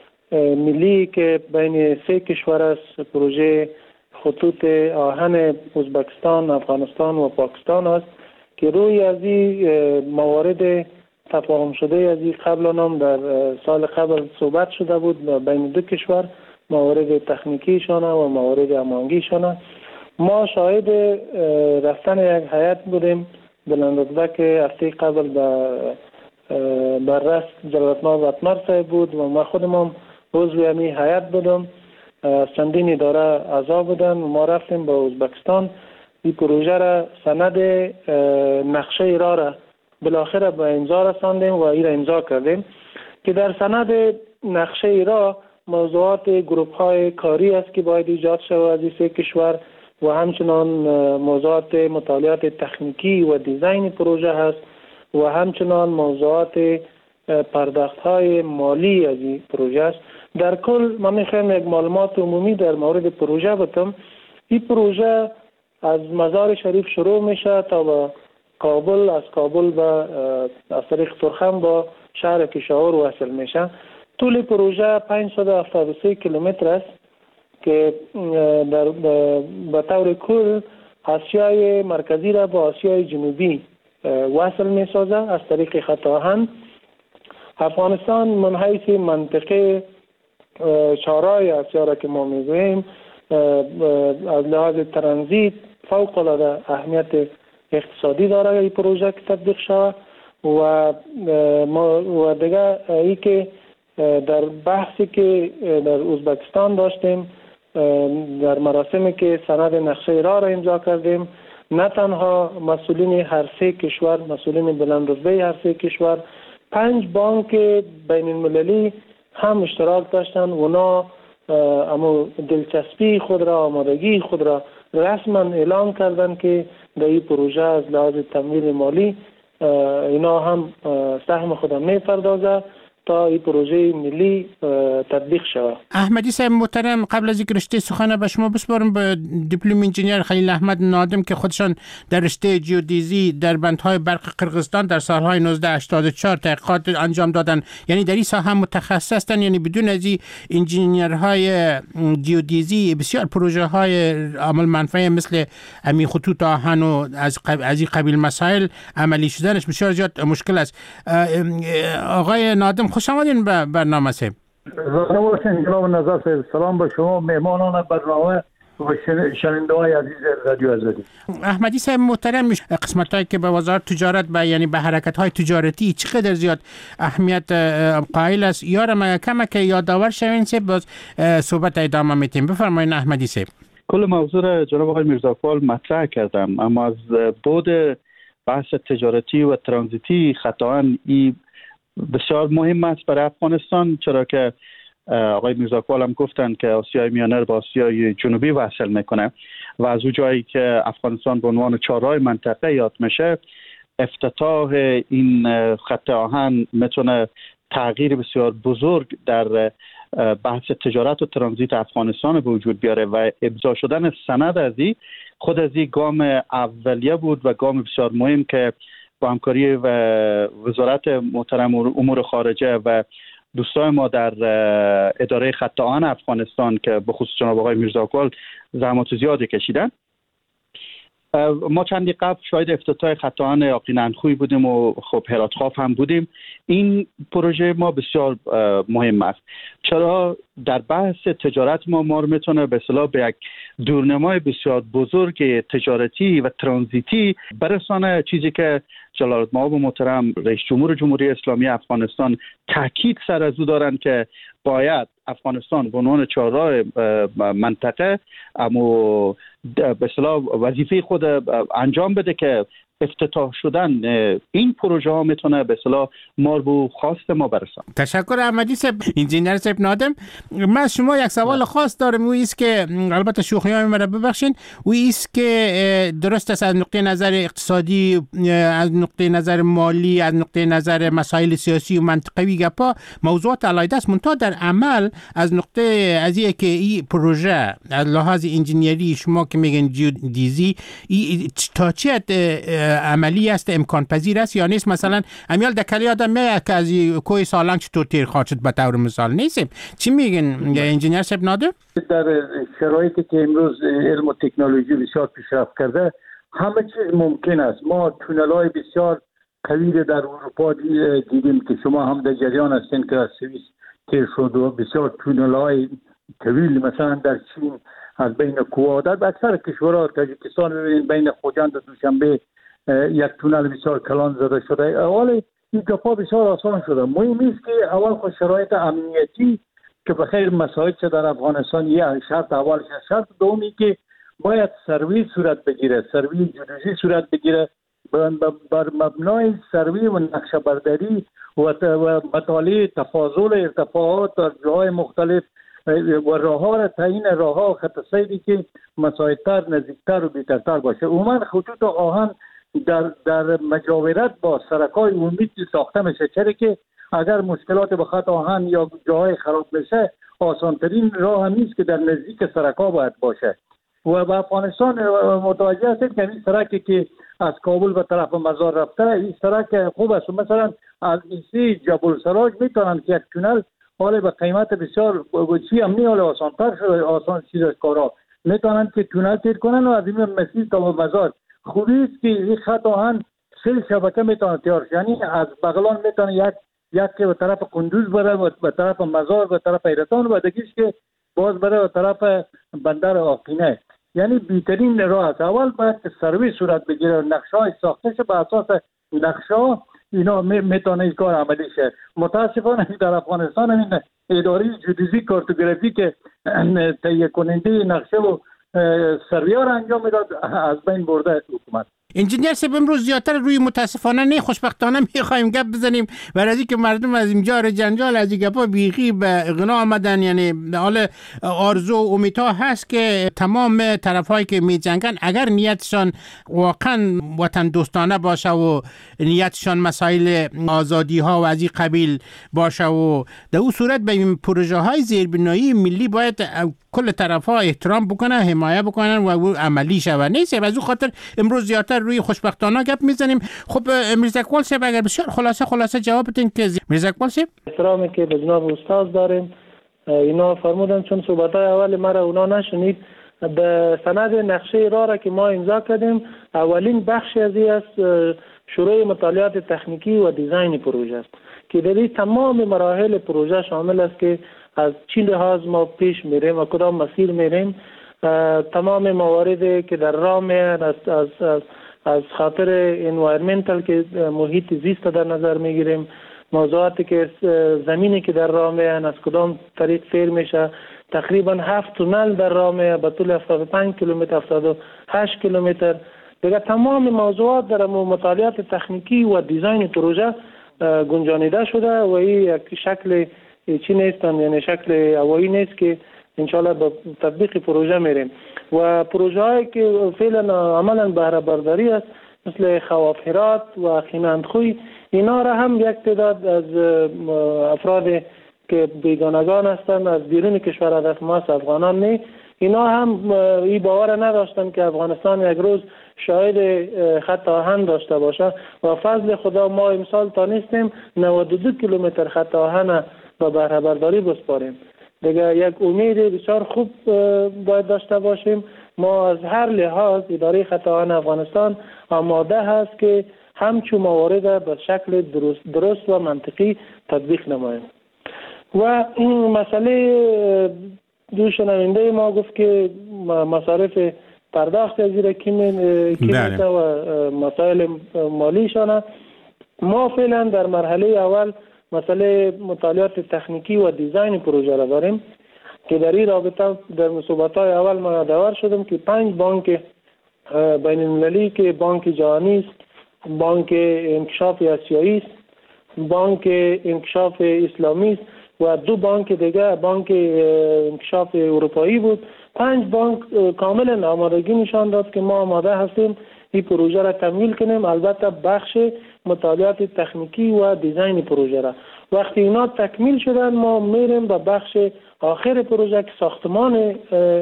[SPEAKER 24] ملی که بین 3 کشور است، پروژه خطوط آهن ازبکستان، افغانستان و پاکستان است که روی از این موارد تفاهم شده از این قبل هم در سال قبل صحبت شده بود بین 2 کشور، موارد تکنیکیشان و موارد امانگیشان ما شاهد رفتن یک هیئت بودیم بلندرتبه که هفته قبل بر رست جلالتمآب وطمر صاحب بود و ما خودم عضو همی هیئت بودم. چندین اداره اعضا بودن و ما رفتیم به ازبکستان. این پروژه را سند نقشه راه را بالاخره به امضا رساندیم و این را امضا کردیم که در سند نقشه راه موضوعات گروپ های کاری است که باید ایجاد شود از این سه کشور و همچنان موضوعات مطالعات تکنیکی و دیزاین پروژه هست و همچنان موضوعات پرداخت های مالی از این پروژه است. در کل من میخوایم یک معلومات عمومی در مورد پروژه بدم. این پروژه از مزار شریف شروع میشه تا به کابل، از کابل به از طریق ترخم با شهر کشاور وصل میشه. طول پروژه 573 کیلومتر است که به طور کل آسیای مرکزی را با آسیای جنوبی وصل میسازه از طریق خط آهن. افغانستان من حیث منطقه چهارراه آسیا را که ما میگوییم از لحاظ ترانزیت فوق العاده اهمیت اقتصادی داره این پروژه که تطبیق شود و دیگه ای که در بحثی که در ازبکستان داشتیم در مراسمی که سند نقشه راه را امضا کردیم، نه تنها مسئولین هر سه کشور، مسئولین بلندرتبه هر سه کشور، 5 بانک بین المللی هم اشتراک داشتن. اونا اما دلچسپی خود را، آمادگی خود را رسما اعلام کردن که در این پروژه از لحاظ تمویل مالی اینا هم سهم خود میپردازه تا این پروژه ملی تطبیق شود.
[SPEAKER 23] احمدی صاحب محترم، قبل از اینکه رشته سخن به شما بسپارم، به دیپلم انجینیر خلیل احمد نادم که خودشان در رشته جیودیزی در بندهای برق قرقیزستان در سالهای 1984 تحقیقات انجام دادن، یعنی در این ساحه متخصص هستند، یعنی بدون از این انجینیرهای جیودیزی بسیار پروژه های عامل منفعه مثل امی خطوط آهن و از این قبیل مسائل عملی شدنش بسیار زیاد مشکل است. آقای نادم خوش آمدین به برنامه صاحب.
[SPEAKER 6] زنده باشین جناب نظر صاحب. سلام به شما مهمانان برنامه و شنونده های عزیز رادیو آزادی.
[SPEAKER 23] احمدی صاحب محترم، قسمت هایی که به وزارت تجارت یعنی به حرکت های تجارتی چقدر زیاد اهمیت قائل است، یارم کمک یادآور شوین صاحب، باز صحبت ادامه میتیم. بفرمایید احمدی صاحب.
[SPEAKER 7] کل موضوع را جناب آقای میرزافال مطرح کردم، اما از بعد بحث تجارتی و ترانزیتی خطااً این بسیار مهم است برای افغانستان، چرا که آقای میرزاکوال هم گفتن که آسیای میانه با آسیای جنوبی وصل میکنه و از اون جایی که افغانستان به عنوان چهارراه منطقه یاد میشه، افتتاح این خط آهن میتونه تغییر بسیار بزرگ در بحث تجارت و ترانزیت افغانستان به وجود بیاره و امضا شدن سند از این خود از این گام اولیه بود و گام بسیار مهم که با همکاری و وزارت محترم امور خارجه و دوستان ما در اداره خط آهن افغانستان که به خصوص جناب آقای میرزاکوال زحمات زیادی کشیدن، ما چندی قبل شاهد افتتاح خط آهن آقین اندخوی بودیم و خب هرات خاف هم بودیم. این پروژه ما بسیار مهم است، چرا در بحث تجارت ما رو میتونه به اصطلاح به یک دورنمای بسیار بزرگ تجارتی و ترانزیتی برسانه، چیزی که جلالتمآب محترم رئیس جمهور جمهوری اسلامی افغانستان تاکید سر از او دارن که باید افغانستان به عنوان چهارراه منطقه اما به اصطلاح وظیفه خود انجام بده که افتتاح شدن این پروژه ها میتونه به اصطلاح ما رو خواست ما برسان.
[SPEAKER 23] تشکر احمدی صاحب. انجینیر صاحب نادم، من شما یک سوال خاص دارم، و ایست که البته شوخی های مرا ببخشین، و ایست که درست است از نقطه نظر اقتصادی، از نقطه نظر مالی، از نقطه نظر مسائل سیاسی و منطقوی گپا موضوعات علیحده است، منتها در عمل از نقطه از اینکه که این پروژه از لحاظ انجینیری شما که میگن جیودیزی تا چه عملی است، امکان پذیر است یا نیست؟ مثلا امیال دکلی آدم میاد که از کوی سالنگ چطور تیر خواهد شد به طور مثال نیستیم. چی میگن انجینیر صاحب نادر؟
[SPEAKER 6] در شرایطی که امروز علم و تکنولوژی بسیار پیشرفت کرده همه چیز ممکن است. ما تونل های بسیار قوی در اروپا دیدیم که شما هم در جریان هستین که از سوئیس تیر شد و بسیار تونل های طویل مثلا در چین از بین کوه در اکثر کشورها تاجیکستان ببینید بین خوجند و دوشنبه یک تونل بسیار کلان زده شده. اول این گپا بسیار آسان شده. مهم است که اول خود شرایط امنیتی که بخیر مسائل چه در افغانستان یه شرط اولش، شرط دومی که باید سروی صورت بگیره، سروی جیولوژی صورت بگیره، بر مبنای سروی و نقشه برداری و مطالعه تفاضل ارتفاعات در جاهای مختلف و راه‌ها را تعیین راه‌ها خط سیری که مساعدتر، نزدیکتر و بهترتر باشه. عموما خطوط آهن در مجاورت با سرک‌های عمومی ساخته میشه، چرا که اگر مشکلات به خط آهن یا جاهای خراب بشه آسانترین راه هم نیست که در نزدیک سرک‌ها باید باشه. و با افغانستان متوجه هستید که این سرکی که از کابل به طرف مزار رفته این سرک خوب است. مثلا از ایسی جبل سراج میتونن که یک تونل حالا به قیمت بسیار چی امنی حالا آسانتر شده، آسان چیز از کارا میتونن که تونل تیر کنن و از این مسیر تا مزار. خوبی است که این خط آهن 3 شبکه میتونه تیار شه، یعنی از بغلان میتونه یک که به طرف قندوز بره و به طرف مزار به طرف ایرتان و دیگه‌اش که باز بره به طرف بندر آقینه. یعنی بهترین راه است. اول باید سروی صورت بگیره، نقشه‌های ساخته شه، به اساس نقشه‌ها اینا میتونه این کار عملی شه. متاسفانه در افغانستان این اداره جیودزی کارتوگرافی که تهیه کننده نقشه و سروی‌ها را انجام میداد از بین برده حکومت.
[SPEAKER 23] انجینیر صاحب امروز زیادتر روی متاسفانه نه خوشبختانه میخوایم گپ بزنیم برای اینکه مردم از اینجا جنجال از این گپا بیخی به اغنا آمدن. یعنی حال آرزو و امیدها هست که تمام طرفایی که میجنگن اگر نیتشان واقعا وطن دوستانه باشه و نیتشان مسائل آزادی ها و از این قبیل باشه و در اون صورت به این پروژه های زیربنایی ملی باید کل طرف‌ها احترام بکنن، حمایت بکنن و عملی شود. نیست از اون خاطر امروز زیادتر روی خوشبختانه گپ میزنیم. خب میرزا اقبال صاحب اگر بسیار خلاصه جواب بدین که میرزا اقبال صاحب
[SPEAKER 24] احترامی که به جناب استاد داریم، اینا فرمودن چون صحبت‌های اول ما را اونا نشنید، به سند نقشه راه را که ما امضا کردیم اولین بخشی از این است شروع مطالعات تکنیکی و دیزاین پروژه است که در تمام مراحل پروژه شامل است که از چه لحاظ ما پیش میریم و کدام مسیر میریم. تمام مواردی که در راه میان از خاطر انوایرمنتال که محیط زیست در نظر میگیریم، موضوعاتی که زمینی که در راه میان از کدام طریق سیر میشه. تقریبا 7 تونل در راه میان به طول 75 کیلومتر 78 کیلومتر. دیگه تمام موضوعات در مطالعات تکنیکی و دیزاین پروژه گنجانیده شده و این یک شکل چی نیستن، یعنی شکل هوایی نیست که انشالله به تطبیق پروژه میریم. و پروژه هایی که فعلا عملا بهره برداری است مثل خواف هرات و خینندخوی، اینا را هم یک تعداد از افراد که بیگانگان هستند از بیرون کشور از ما افغانان نه، اینا هم این باور نداشتن که افغانستان یک روز شاید خط آهن داشته باشه و فضل خدا ما امسال تانستیم 92 کیلومتر خط آهن و بهره برداری بسپاریم. دیگه یک امید بسیار خوب باید داشته باشیم. ما از هر لحاظ اداره خط آهن افغانستان آماده هست که همچون موارد به شکل درست و منطقی تطبیق نماییم. و این مسئله دو شنونده ما گفت که مصارف پرداخت از زیر کی میشه و مسائل مالیشانه. ما فعلا در مرحله اول مسئله مطالعات تکنیکی و دیزاین پروژه را داریم که در این رابطه در صحبت‌های اول ما یادآور شدم که 5 بانک بین المللی که بانک جهانی است، بانک انکشاف آسیایی است، بانک انکشاف اسلامی است و 2 بانک دیگه بانک انکشاف اروپایی بود. 5 بانک کاملا آمادگی نشان داد که ما آماده هستیم این پروژه را تمویل کنیم، البته بخش مطالعات تکنیکی و دیزاین پروژه را. وقتی اینا تکمیل شدن ما میریم به بخش آخر پروژه که ساختمان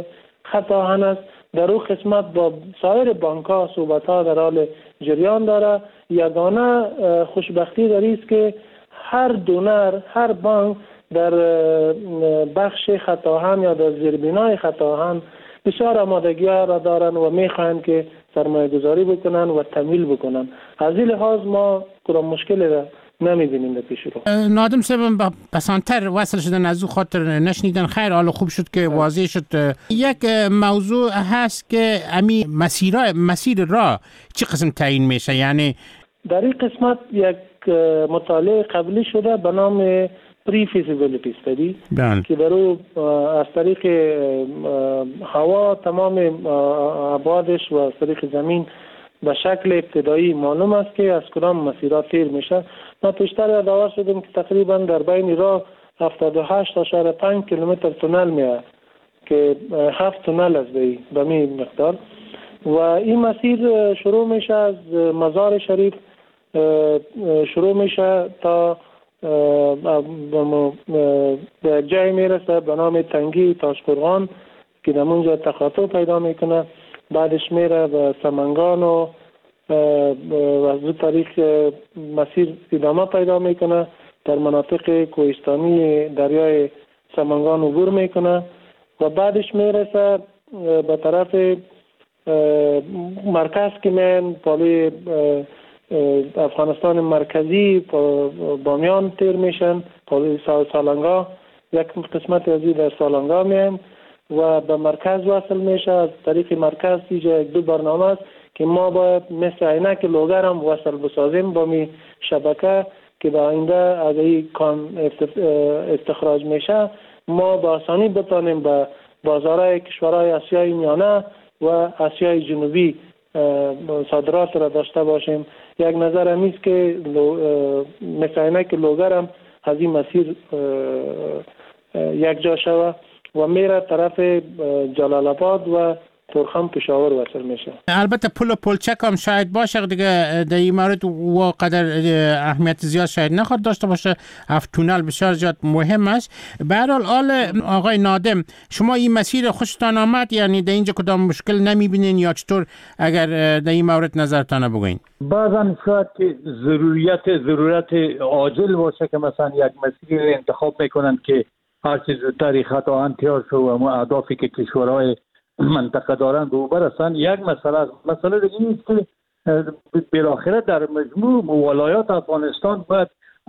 [SPEAKER 24] خط آهن است. در اون قسمت با سایر بانک ها صحبت ها در حال جریان داره. یگانه خوشبختی در است که هر دونر، هر بانک در بخش خط آهن یا در زیربنای خط آهن بسیار آمادگی ها را دارن و میخواهند که سرمایه گذاری بکنن و تمویل بکنن. از این لحاظ ما کدام مشکلی را نمیبینیم در پیش رو.
[SPEAKER 23] نادم صاحب بسانتر وصل شدن از او خاطر نشنیدن، خیر حالا خوب شد که واضح شد. یک موضوع هست که امی مسیر راه چه قسم تعیین میشه؟ یعنی
[SPEAKER 24] در این قسمت یک مطالعه قبلی شده به نام پری فیزیبیلیتی استدی که برای از طریق هوا تمام ابعادش و از طریق زمین به شکل ابتدایی معلوم است که از کدام مسیرها تیر میشه. ما پیشتر یادآور شدیم که تقریبا در بین راه 78.5 کیلومتر تونل میه که 7 تونل است به این مقدار و این مسیر شروع میشه از مزار شریف، شروع میشه تا به جای میرسه به نام تنگی تاشقرغان که در اونجا تقاطع پیدا میکنه، بعدش میره به سمنگان و از دو طریق مسیر ادامه پیدا میکنه، در مناطق کوهستانی دریای سمنگان عبور میکنه و بعدش میرسه به طرف مرکز که من پالی افغانستان مرکزی بامیان تیر میشن، پالی سالنگا یک قسمت ازی در سالنگا میان و به مرکز وصل میشه. از طریق مرکز اینجا یک دو برنامه است که ما باید مثل عینک لوگر هم وصل بسازیم با می شبکه که به آینده از این کان استخراج میشه ما با آسانی بتانیم به بازارهای کشورهای آسیای میانه و آسیای جنوبی صادرات را داشته باشیم. یک نظر همیست که مثل عینک لوگر هم از این مسیر یک جا شود و میره طرف جلال آباد و تورخم پشاور وصل میشه.
[SPEAKER 23] البته پل و پلچک هم شاید باشه دیگه، در این مورد و قدر اهمیت زیاد شاید نخواد داشته باشه. هفت تونل بسیار زیاد مهم است. به هر حال آقای نادم، شما این مسیر خوشتان آمد؟ یعنی در اینجا کدام مشکل نمیبینین یا چطور؟ اگر در این مورد نظرتان بگوین.
[SPEAKER 6] بعضا شاید که ضرورت عاجل باشه که مثلا یک مسیر انتخاب میکنن که هر چیز زودتر خطا انتیار شو و اهدافی که کشورهای منطقه دارن رو برسن. یک مسئله دیگه نیست که بالاخره در مجموع ولایات افغانستان باید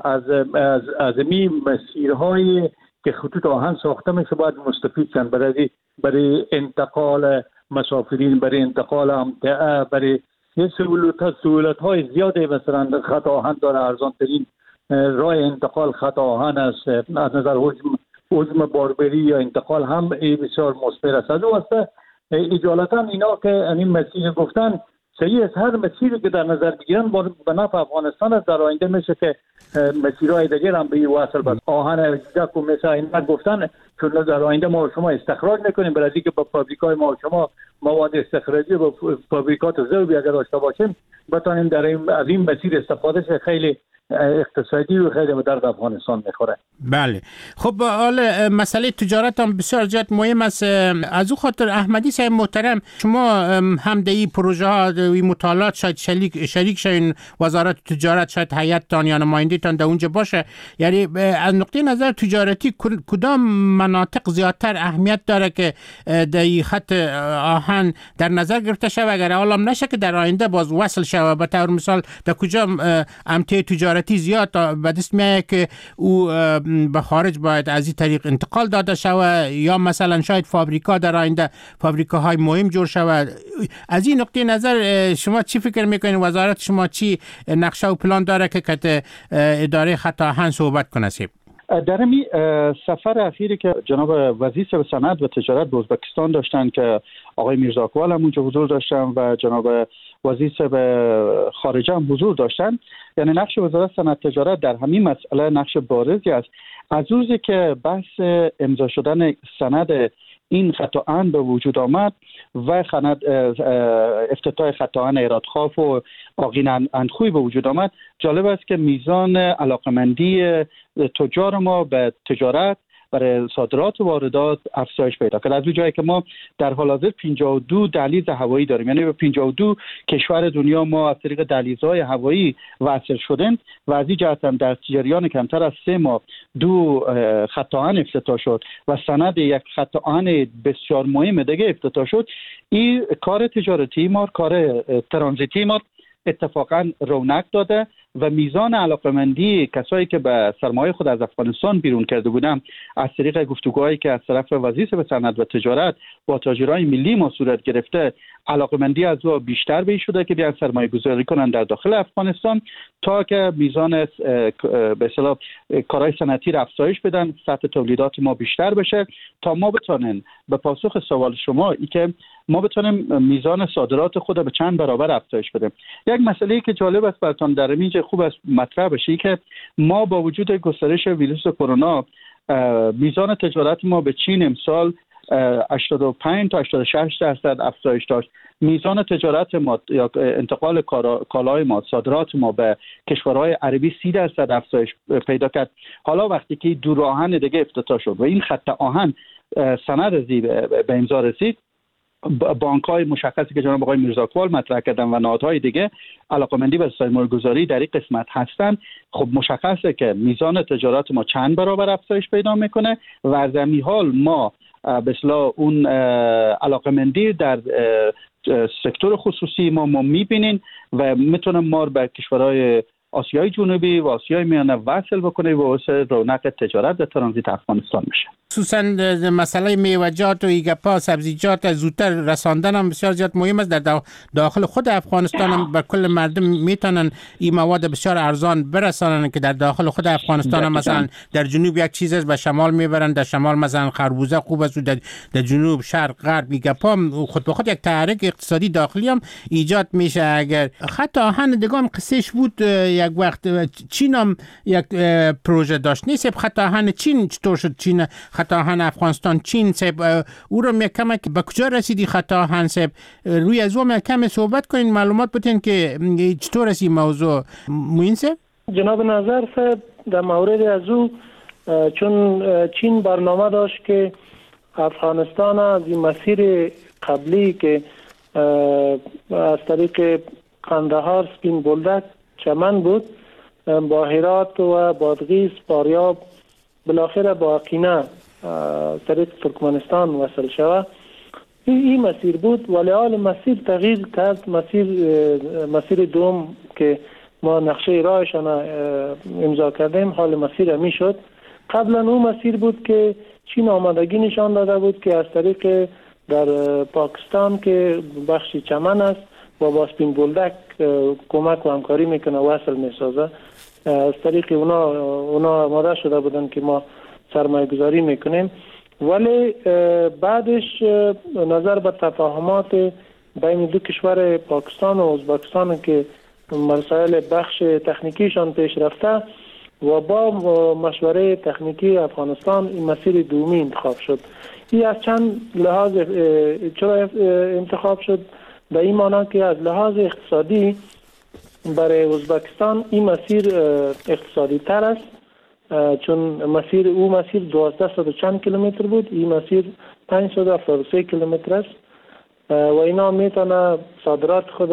[SPEAKER 6] از این مسیرهای که خطوط آهن ساخته میشه باید مستفید شن برای انتقال مسافرین، برای انتقال امتعه، برای یه سهولت های زیاده. مثلا خط آهن داره، ارزان ترین راه انتقال خط آهن است. از نظر حجم باربری یا انتقال هم بسیار مثمر است. از واسه اجالتا اینا که این مسیر گفتن صحیح است. هر مسیری که در نظر بگیرن به نفع افغانستان است. در آینده میشه که مسیرهای دیگر هم به این وصل بس. آهن جدک و مثل اینا گفتن چون در آینده ما و شما استخراج میکنیم برای اینکه با فابریکای ما و شما مواد استخراجی و فابریکات ذوبی اگر داشته باشیم بتونیم از این مسیر استفاده شه. خیلی اقتصادی و خیلی به درد افغانستان میخوره.
[SPEAKER 23] بله. خب حالا مسئله تجارت هم بسیار زیاد مهم است. از او خاطر احمدی صاحب محترم، شما هم در این پروژه ها این مطالعات شاید شریک شوین، وزارت تجارت شاید هیئتتان یا نماینده‌تان در اونجا باشه. یعنی از نقطه نظر تجارتی کدام مناطق زیادتر اهمیت داره که در این خط آهن در نظر گرفته شود اگر عالم نشه که در آینده باز وصل شود؟ به طور مثال در کجا امتیاز تجارتی زیاد به دست میاد که او به خارج باید از این طریق انتقال داده شود یا مثلا شاید فابریکا در آینده فابریکاهای مهم جور شود؟ از این نقطه نظر شما چی فکر میکنید؟ وزارت شما چی نقشه و پلان داره که اداره خط آهن صحبت کنه؟
[SPEAKER 7] در این سفر اخیری که جناب وزیر صنعت و تجارت به ازبکستان داشتن که آقای میرزا اکوال هم اونجا حضور داشتن و جناب وزیر خارجه هم حضور داشتن، یعنی نقش وزارت صنعت تجارت در همین مسئله نقش بارزی است. از روزی که بحث امضا شدن سند این خط آهن به وجود آمد و افتتاح خط آهن هراتخاف و آقین اندخوی به وجود آمد، جالب است که میزان علاقمندی تجار ما به تجارت برای صادرات و واردات افزایش پیدا کرد. از اون جایی که ما در حال حاضر 52 دهلیز هوایی داریم، یعنی به 52 کشور دنیا ما از طریق دهلیزهای هوایی وصل شدیم و از این جهت هم در جریان کمتر از 3 ماه 2 خط آهن افتتاح شد و سند یک خط آهن بسیار مهم دیگه افتتاح شد. این کار تجارتی ما، کار ترانزیتی ما اتفاقا رونق داده و میزان علاقمندی کسایی که به سرمایه خود از افغانستان بیرون کرده بودند از طریق گفتگوهایی که از طرف وزیر به صنعت و تجارت با تاجرای ملی ما صورت گرفته، علاقمندی از او بیشتر به شده که بیان سرمایه گذاری کنند در داخل افغانستان تا که میزان به اصطلاح کارهای صنعتی را افزایش بدن، سطح تولیدات ما بیشتر بشه تا ما بتونیم به پاسخ سوال شما ای که ما بتونیم میزان صادرات خود به چند برابر افزایش بدیم. یک مسئله که جالب است براتون در اینجا خوب است مطرح بشه که ما با وجود گسترش ویروس کرونا میزان تجارت ما به چین امسال 85 تا 86% افزایش داشت. میزان تجارت ما یا انتقال کالای ما، صادرات ما به کشورهای عربی 30% افزایش پیدا کرد. حالا وقتی که دور آهن دیگه افتتاح شد و این خط آهن سند به امضا رسید، بانک‌های مشخصی که جناب آقای میرزاکوال مطرح کردن و نهادهای دیگه علاقمندی به سرمایه‌گذاری در این قسمت هستند، خب مشخصه که میزان تجارت ما چند برابر افزایش پیدا میکنه و از این حال ما به اصطلاح اون علاقمندی در سکتور خصوصی ما میبینین و میتونم ما به کشورهای آسیای جنوبی و آسیای میانه وصل بکنه و واسه رونق تجارت در ترانزیت افغانستان میشه.
[SPEAKER 23] خصوصا مسئله میوه‌جات و ایگپا، سبزیجات زودتر رساندن هم بسیار زیاد مهم است. در داخل خود افغانستان هم بر کل مردم میتونن این مواد بسیار ارزان برسانن که در داخل خود افغانستان هم مثلا در جنوب یک چیز است به شمال میبرن، در شمال مثلا خربوزه خوب است و در جنوب شرق غرب ایگپا خود به خود یک تحریک اقتصادی داخلی هم ایجاد میشه. اگر خط آهن دیگه قصهش بود یک وقت چین هم یک پروژه داشت، نیست خط آهن چین چطور شد؟ چین خط آهن افغانستان چین سب او رو میکمه که به کجا رسیدی خط آهن سب روی از اون کم صحبت کنین، معلومات بدین که چطور است این موضوع موین سب؟
[SPEAKER 24] جناب نظر صاحب در مورد از او چون چین برنامه داشت که افغانستان از این مسیر قبلی که از طریق قندهار، سپین بولدک، چمن بود با هرات و بادغیس، باریاب، بالاخره با قینه طریق ترکمنستان وصل شود. این مسیر بود ولی حال مسیر تغییر کرد. مسیر دوم که ما نقشه راهشان امضا کردیم حال مسیر همی شد. قبلا اون مسیر بود که چین آمادگی نشان داده بود که از طریق در پاکستان که بخش چمن است و با سپین بولدک کمک و همکاری میکنه وصل میسازه. از طریق اونا آماده شده بودن که ما سرمایه گذاری میکنیم، ولی بعدش نظر به تفاهمات بین دو کشور پاکستان و ازبکستان که مسائل بخش تکنیکیشان پیش رفته و با مشوره تکنیکی افغانستان این مسیر دومی انتخاب شد. این از چند لحاظ چرا انتخاب شد؟ به این معنی که از لحاظ اقتصادی برای ازبکستان این مسیر اقتصادی تر است، چون مسیر 1200 چند کیلومتر بود، این مسیر 573 کیلومتر است و اینا میتونه صادرات خود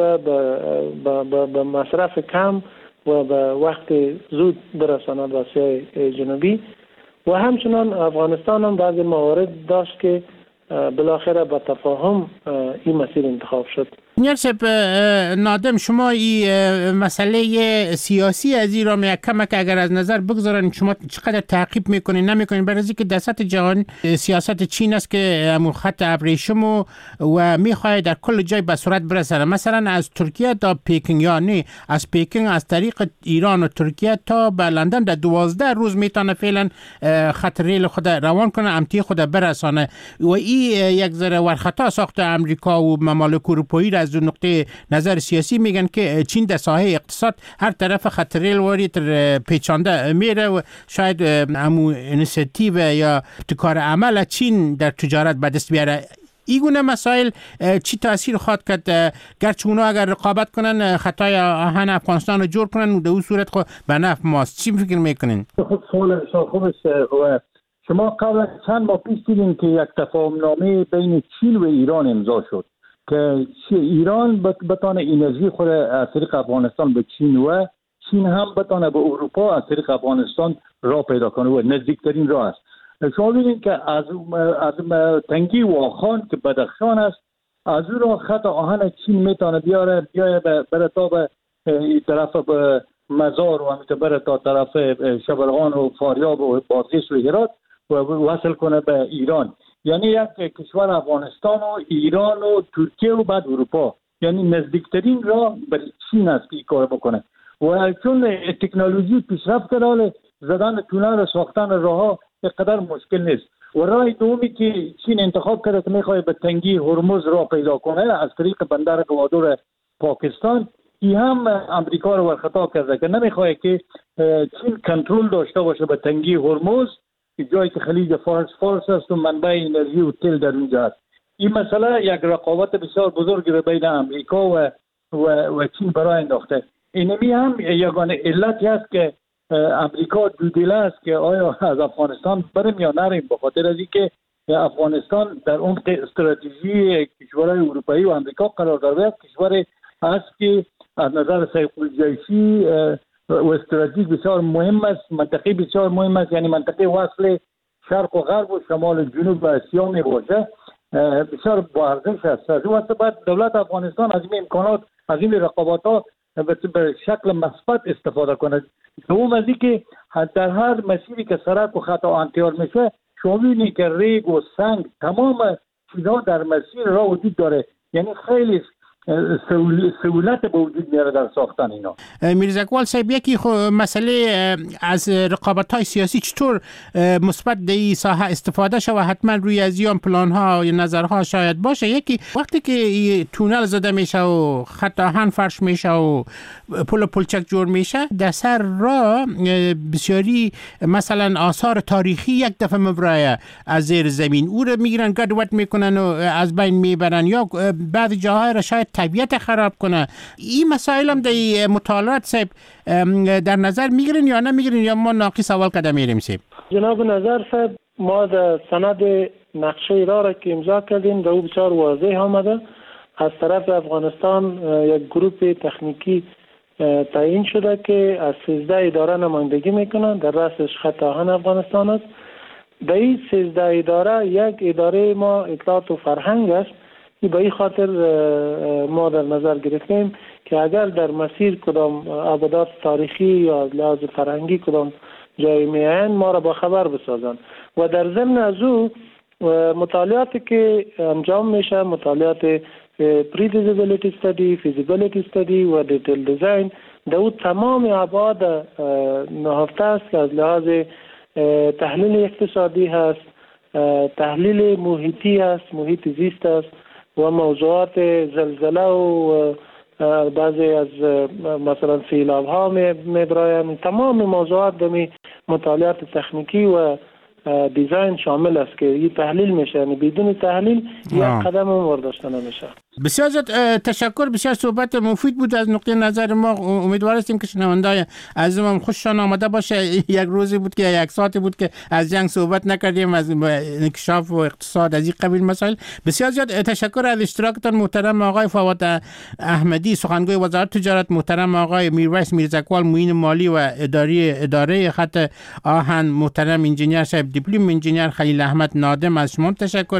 [SPEAKER 24] به مصرف کم و به وقت زود برساند به آسیای جنوبی. و همچنان افغانستان هم بعضی موارد داشت که بالاخره با تفاهم این مسیر انتخاب شد.
[SPEAKER 23] نیرسب نادم، شما این مسئله سیاسی از این را میکمه که اگر از نظر بگذارن شما چقدر تعقیب میکنین نمیکنین؟ برای اینکه در سطح جهان سیاست چین است که همون خط ابریشم و میخواد در کل جای به صورت برسونه، مثلا از ترکیه تا پکینگ، یا نه از پکینگ از طریق ایران و ترکیه تا به لندن در 12 روز میتونه فعلا خط ریل خود روان کنه، امتی خود برسانه و این یک ذره ورخطا ساخت امریکا و ممالک اروپایی را از نقطه نظر سیاسی میگن که چین در ساحه اقتصاد هر طرف خط ریل واری تر پیچانده میره و شاید همون اینیشیتیو یا ابتکار عمل چین در تجارت به دست بیاره. این گونه مسائل چی تاثیر خواهد کرد؟ گرچه اونا اگر رقابت کنن خطای آهن افغانستان رو جور کنن و در اون صورت خود به نفع ماست، چی فکر میکنین؟
[SPEAKER 6] خب سوال خوب است. شما قبل از چند ماه پیش دیدین که یک تفاهمنامه بین چین و ایران امضا شد که ایران بتانه انرژی خود از طریق افغانستان به چین و چین هم بتانه به اروپا از طریق افغانستان راه پیدا کنه و نزدیکترین راه است. شما ببینید که از تنگی واخان که بدخشان است، از اون راه خط آهن چین میتونه بیاره بره تا به طرف به مزار و همینطور بره تا طرف شبرغان و فاریاب و بادغیس و هرات و وصل کنه به ایران. یعنی یک کشور افغانستان و ایران و ترکیه و بعد اروپا، یعنی نزدیکترین راه به چین است که کار بکنه. و چون تکنولوژی پیشرفت کرده، زدن تونل و ساختن راه ها اینقدر مشکل نیست. و راه دومی که چین انتخاب کرده که میخواد به تنگی هرمز راه پیدا کنه از طریق بندر گوادر پاکستان، این هم امریکا رو خطا کرده که نمیخواد که چین کنترل داشته باشه به تنگی هرمز، جایی که خلیج فارس است و منبع انرژی و تیل در اونجا است. این مسئله یک رقابت بسیار بزرگی به بین امریکا و چین برای انداخته. اینمی هم یگانه علتی است که امریکا دودیله است که آیا از افغانستان بریم یا نریم، به خاطر از اینکه افغانستان در عمق استراتژی کشورهای اروپایی و امریکا قرار دارد. کشوری است که از نظر سیکولوژیشی و استراتژیک بسیار مهم است، منطقه بسیار مهم است، یعنی منطقه وصل شرق و غرب و شمال و جنوب آسیا می باشه، بسیار با ارزش است. از اون بعد دولت افغانستان از این امکانات، از این رقابت‌ها به شکل مثبت استفاده کنه. دوم از اینکه در هر مسیری که سرک و خط انتیار میشه، شما می‌بینید که ریگ و سنگ تمام چیزها در مسیر راه وجود داره، یعنی خیلی سهولت به وجود میاره در ساختن اینا.
[SPEAKER 23] میرزا اقبال صاحب، یکی مسئله از رقابت‌های سیاسی چطور مثبت در این ساحه استفاده شود، حتما روی از این پلان‌ها یا نظرها شاید باشه. یکی وقتی که تونل زده میشه و خط آهن فرش میشه و پل و پلچک جور میشه، در سر راه بسیاری مثلا آثار تاریخی یک دفعه مبرایه از زیر زمین او رو میگیرن گدوت میکنن و از بین میبرن، یا بعضی جاهای را شاید طبیعت خراب کنه. این مسائل هم در مطالعات صاحب در نظر میگیرین یا نمیگیرین، یا ما ناقص اول قدم میریم صاحب؟
[SPEAKER 24] جناب نظر صاحب، ما در سند نقشه را که امضا کردیم در او بسیار واضح آمده از طرف افغانستان یک گروه تکنیکی تعیین شده که از 13 اداره نمایندگی میکنن. در رأسش خط آهن افغانستان است. در این 13 اداره یک اداره ما اطلاعات و فرهنگ است. به این خاطر ما در نظر گرفتیم که اگر در مسیر کدام ابدات تاریخی یا لحاظ فرهنگی کدام جای میاین ما را با خبر بسازن. و در ضمن از او مطالعاتی که انجام میشه، مطالعات pre-feasibility study، feasibility study و detail design، در او تمام ابعاد نهفته است که از لحاظ تحلیل اقتصادی هست، تحلیل محیطی است، محیط زیست است و موضوعات زلزله و بعضی از مثلا سیلاب ها میبراین. تمام موضوعات دمی مطالعات تکنیکی و دیزاین شامل است که این تحلیل میشه، یعنی بدون تحلیل یک قدم هم برداشته نمیشه.
[SPEAKER 23] بسیار زیاد تشکر، بسیار صحبت مفید بود از نقطه نظر ما. امیدوار هستیم که شنونده‌های عزیزم خوششان آمده باشه. یک روزی بود که یک ساعتی بود که از جنگ صحبت نکردیم، از انکشاف و اقتصاد، از این قبیل مسائل. بسیار زیاد تشکر از اشتراکتان محترم آقای فواد احمدی، سخنگوی وزارت تجارت، محترم آقای میرویس میرزا اقبال، معین مالی و اداره خط آهن، محترم انجینیر صاحب دیپلم انجینیر خلیل احمد نادم، از شما تشکر.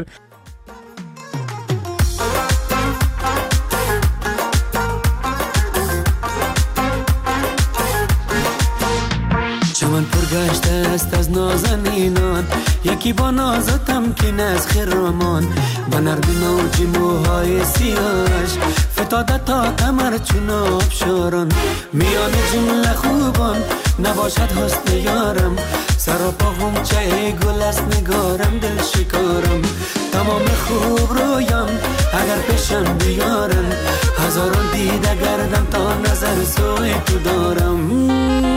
[SPEAKER 8] چمن پرگشته است از نازنینان، یکی با ناز تمکین از خرامان، با نرمی موج موهای سیاهش فتاده تا کمر چون آبشاران. میان جمله خوبان نباشد حسن یارم، سراپا غنچه گل است نگارم، دل شکارم. تمام خوب رویم اگر پیشم بیارن، هزاران دیده گردم تا نظر سوی تو دارم.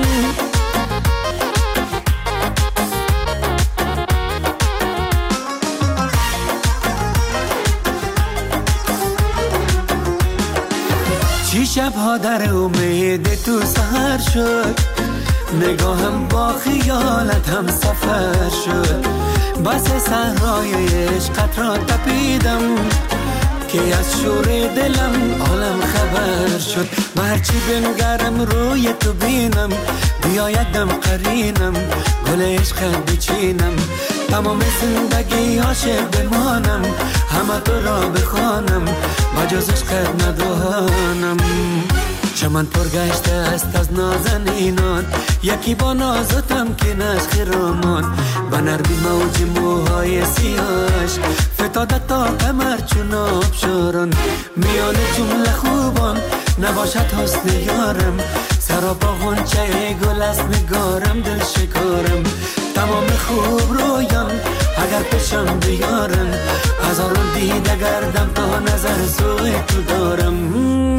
[SPEAKER 8] چی شبها در امید تو سهر شد، نگاهم با خیالت هم سفر شد. بس صحرای عشقت را تپیدم که از شور دلم عالم خبر شد. و هرچی بنگرم روی تو بینم، بیا یک دم قرینم، گل عشقت بچینم. تمام زندگی عاشق بمانم، همه تو را بخوانم، بجز عشقت ندانم. چمن پرگشته است از نازنینان، یکی با نازتم که نش خرامان. به نرمی موج موهای سیاهش فتاده تا کمر چون آبشاران. میان جمله خوبان نباشد حسن یارم، سرابا غنچه گل است نگارم دل شکارم. تمام خوب رویان اگر پیشم بیارن، هزاران دیده گردم تا نظر سوی تو دارم.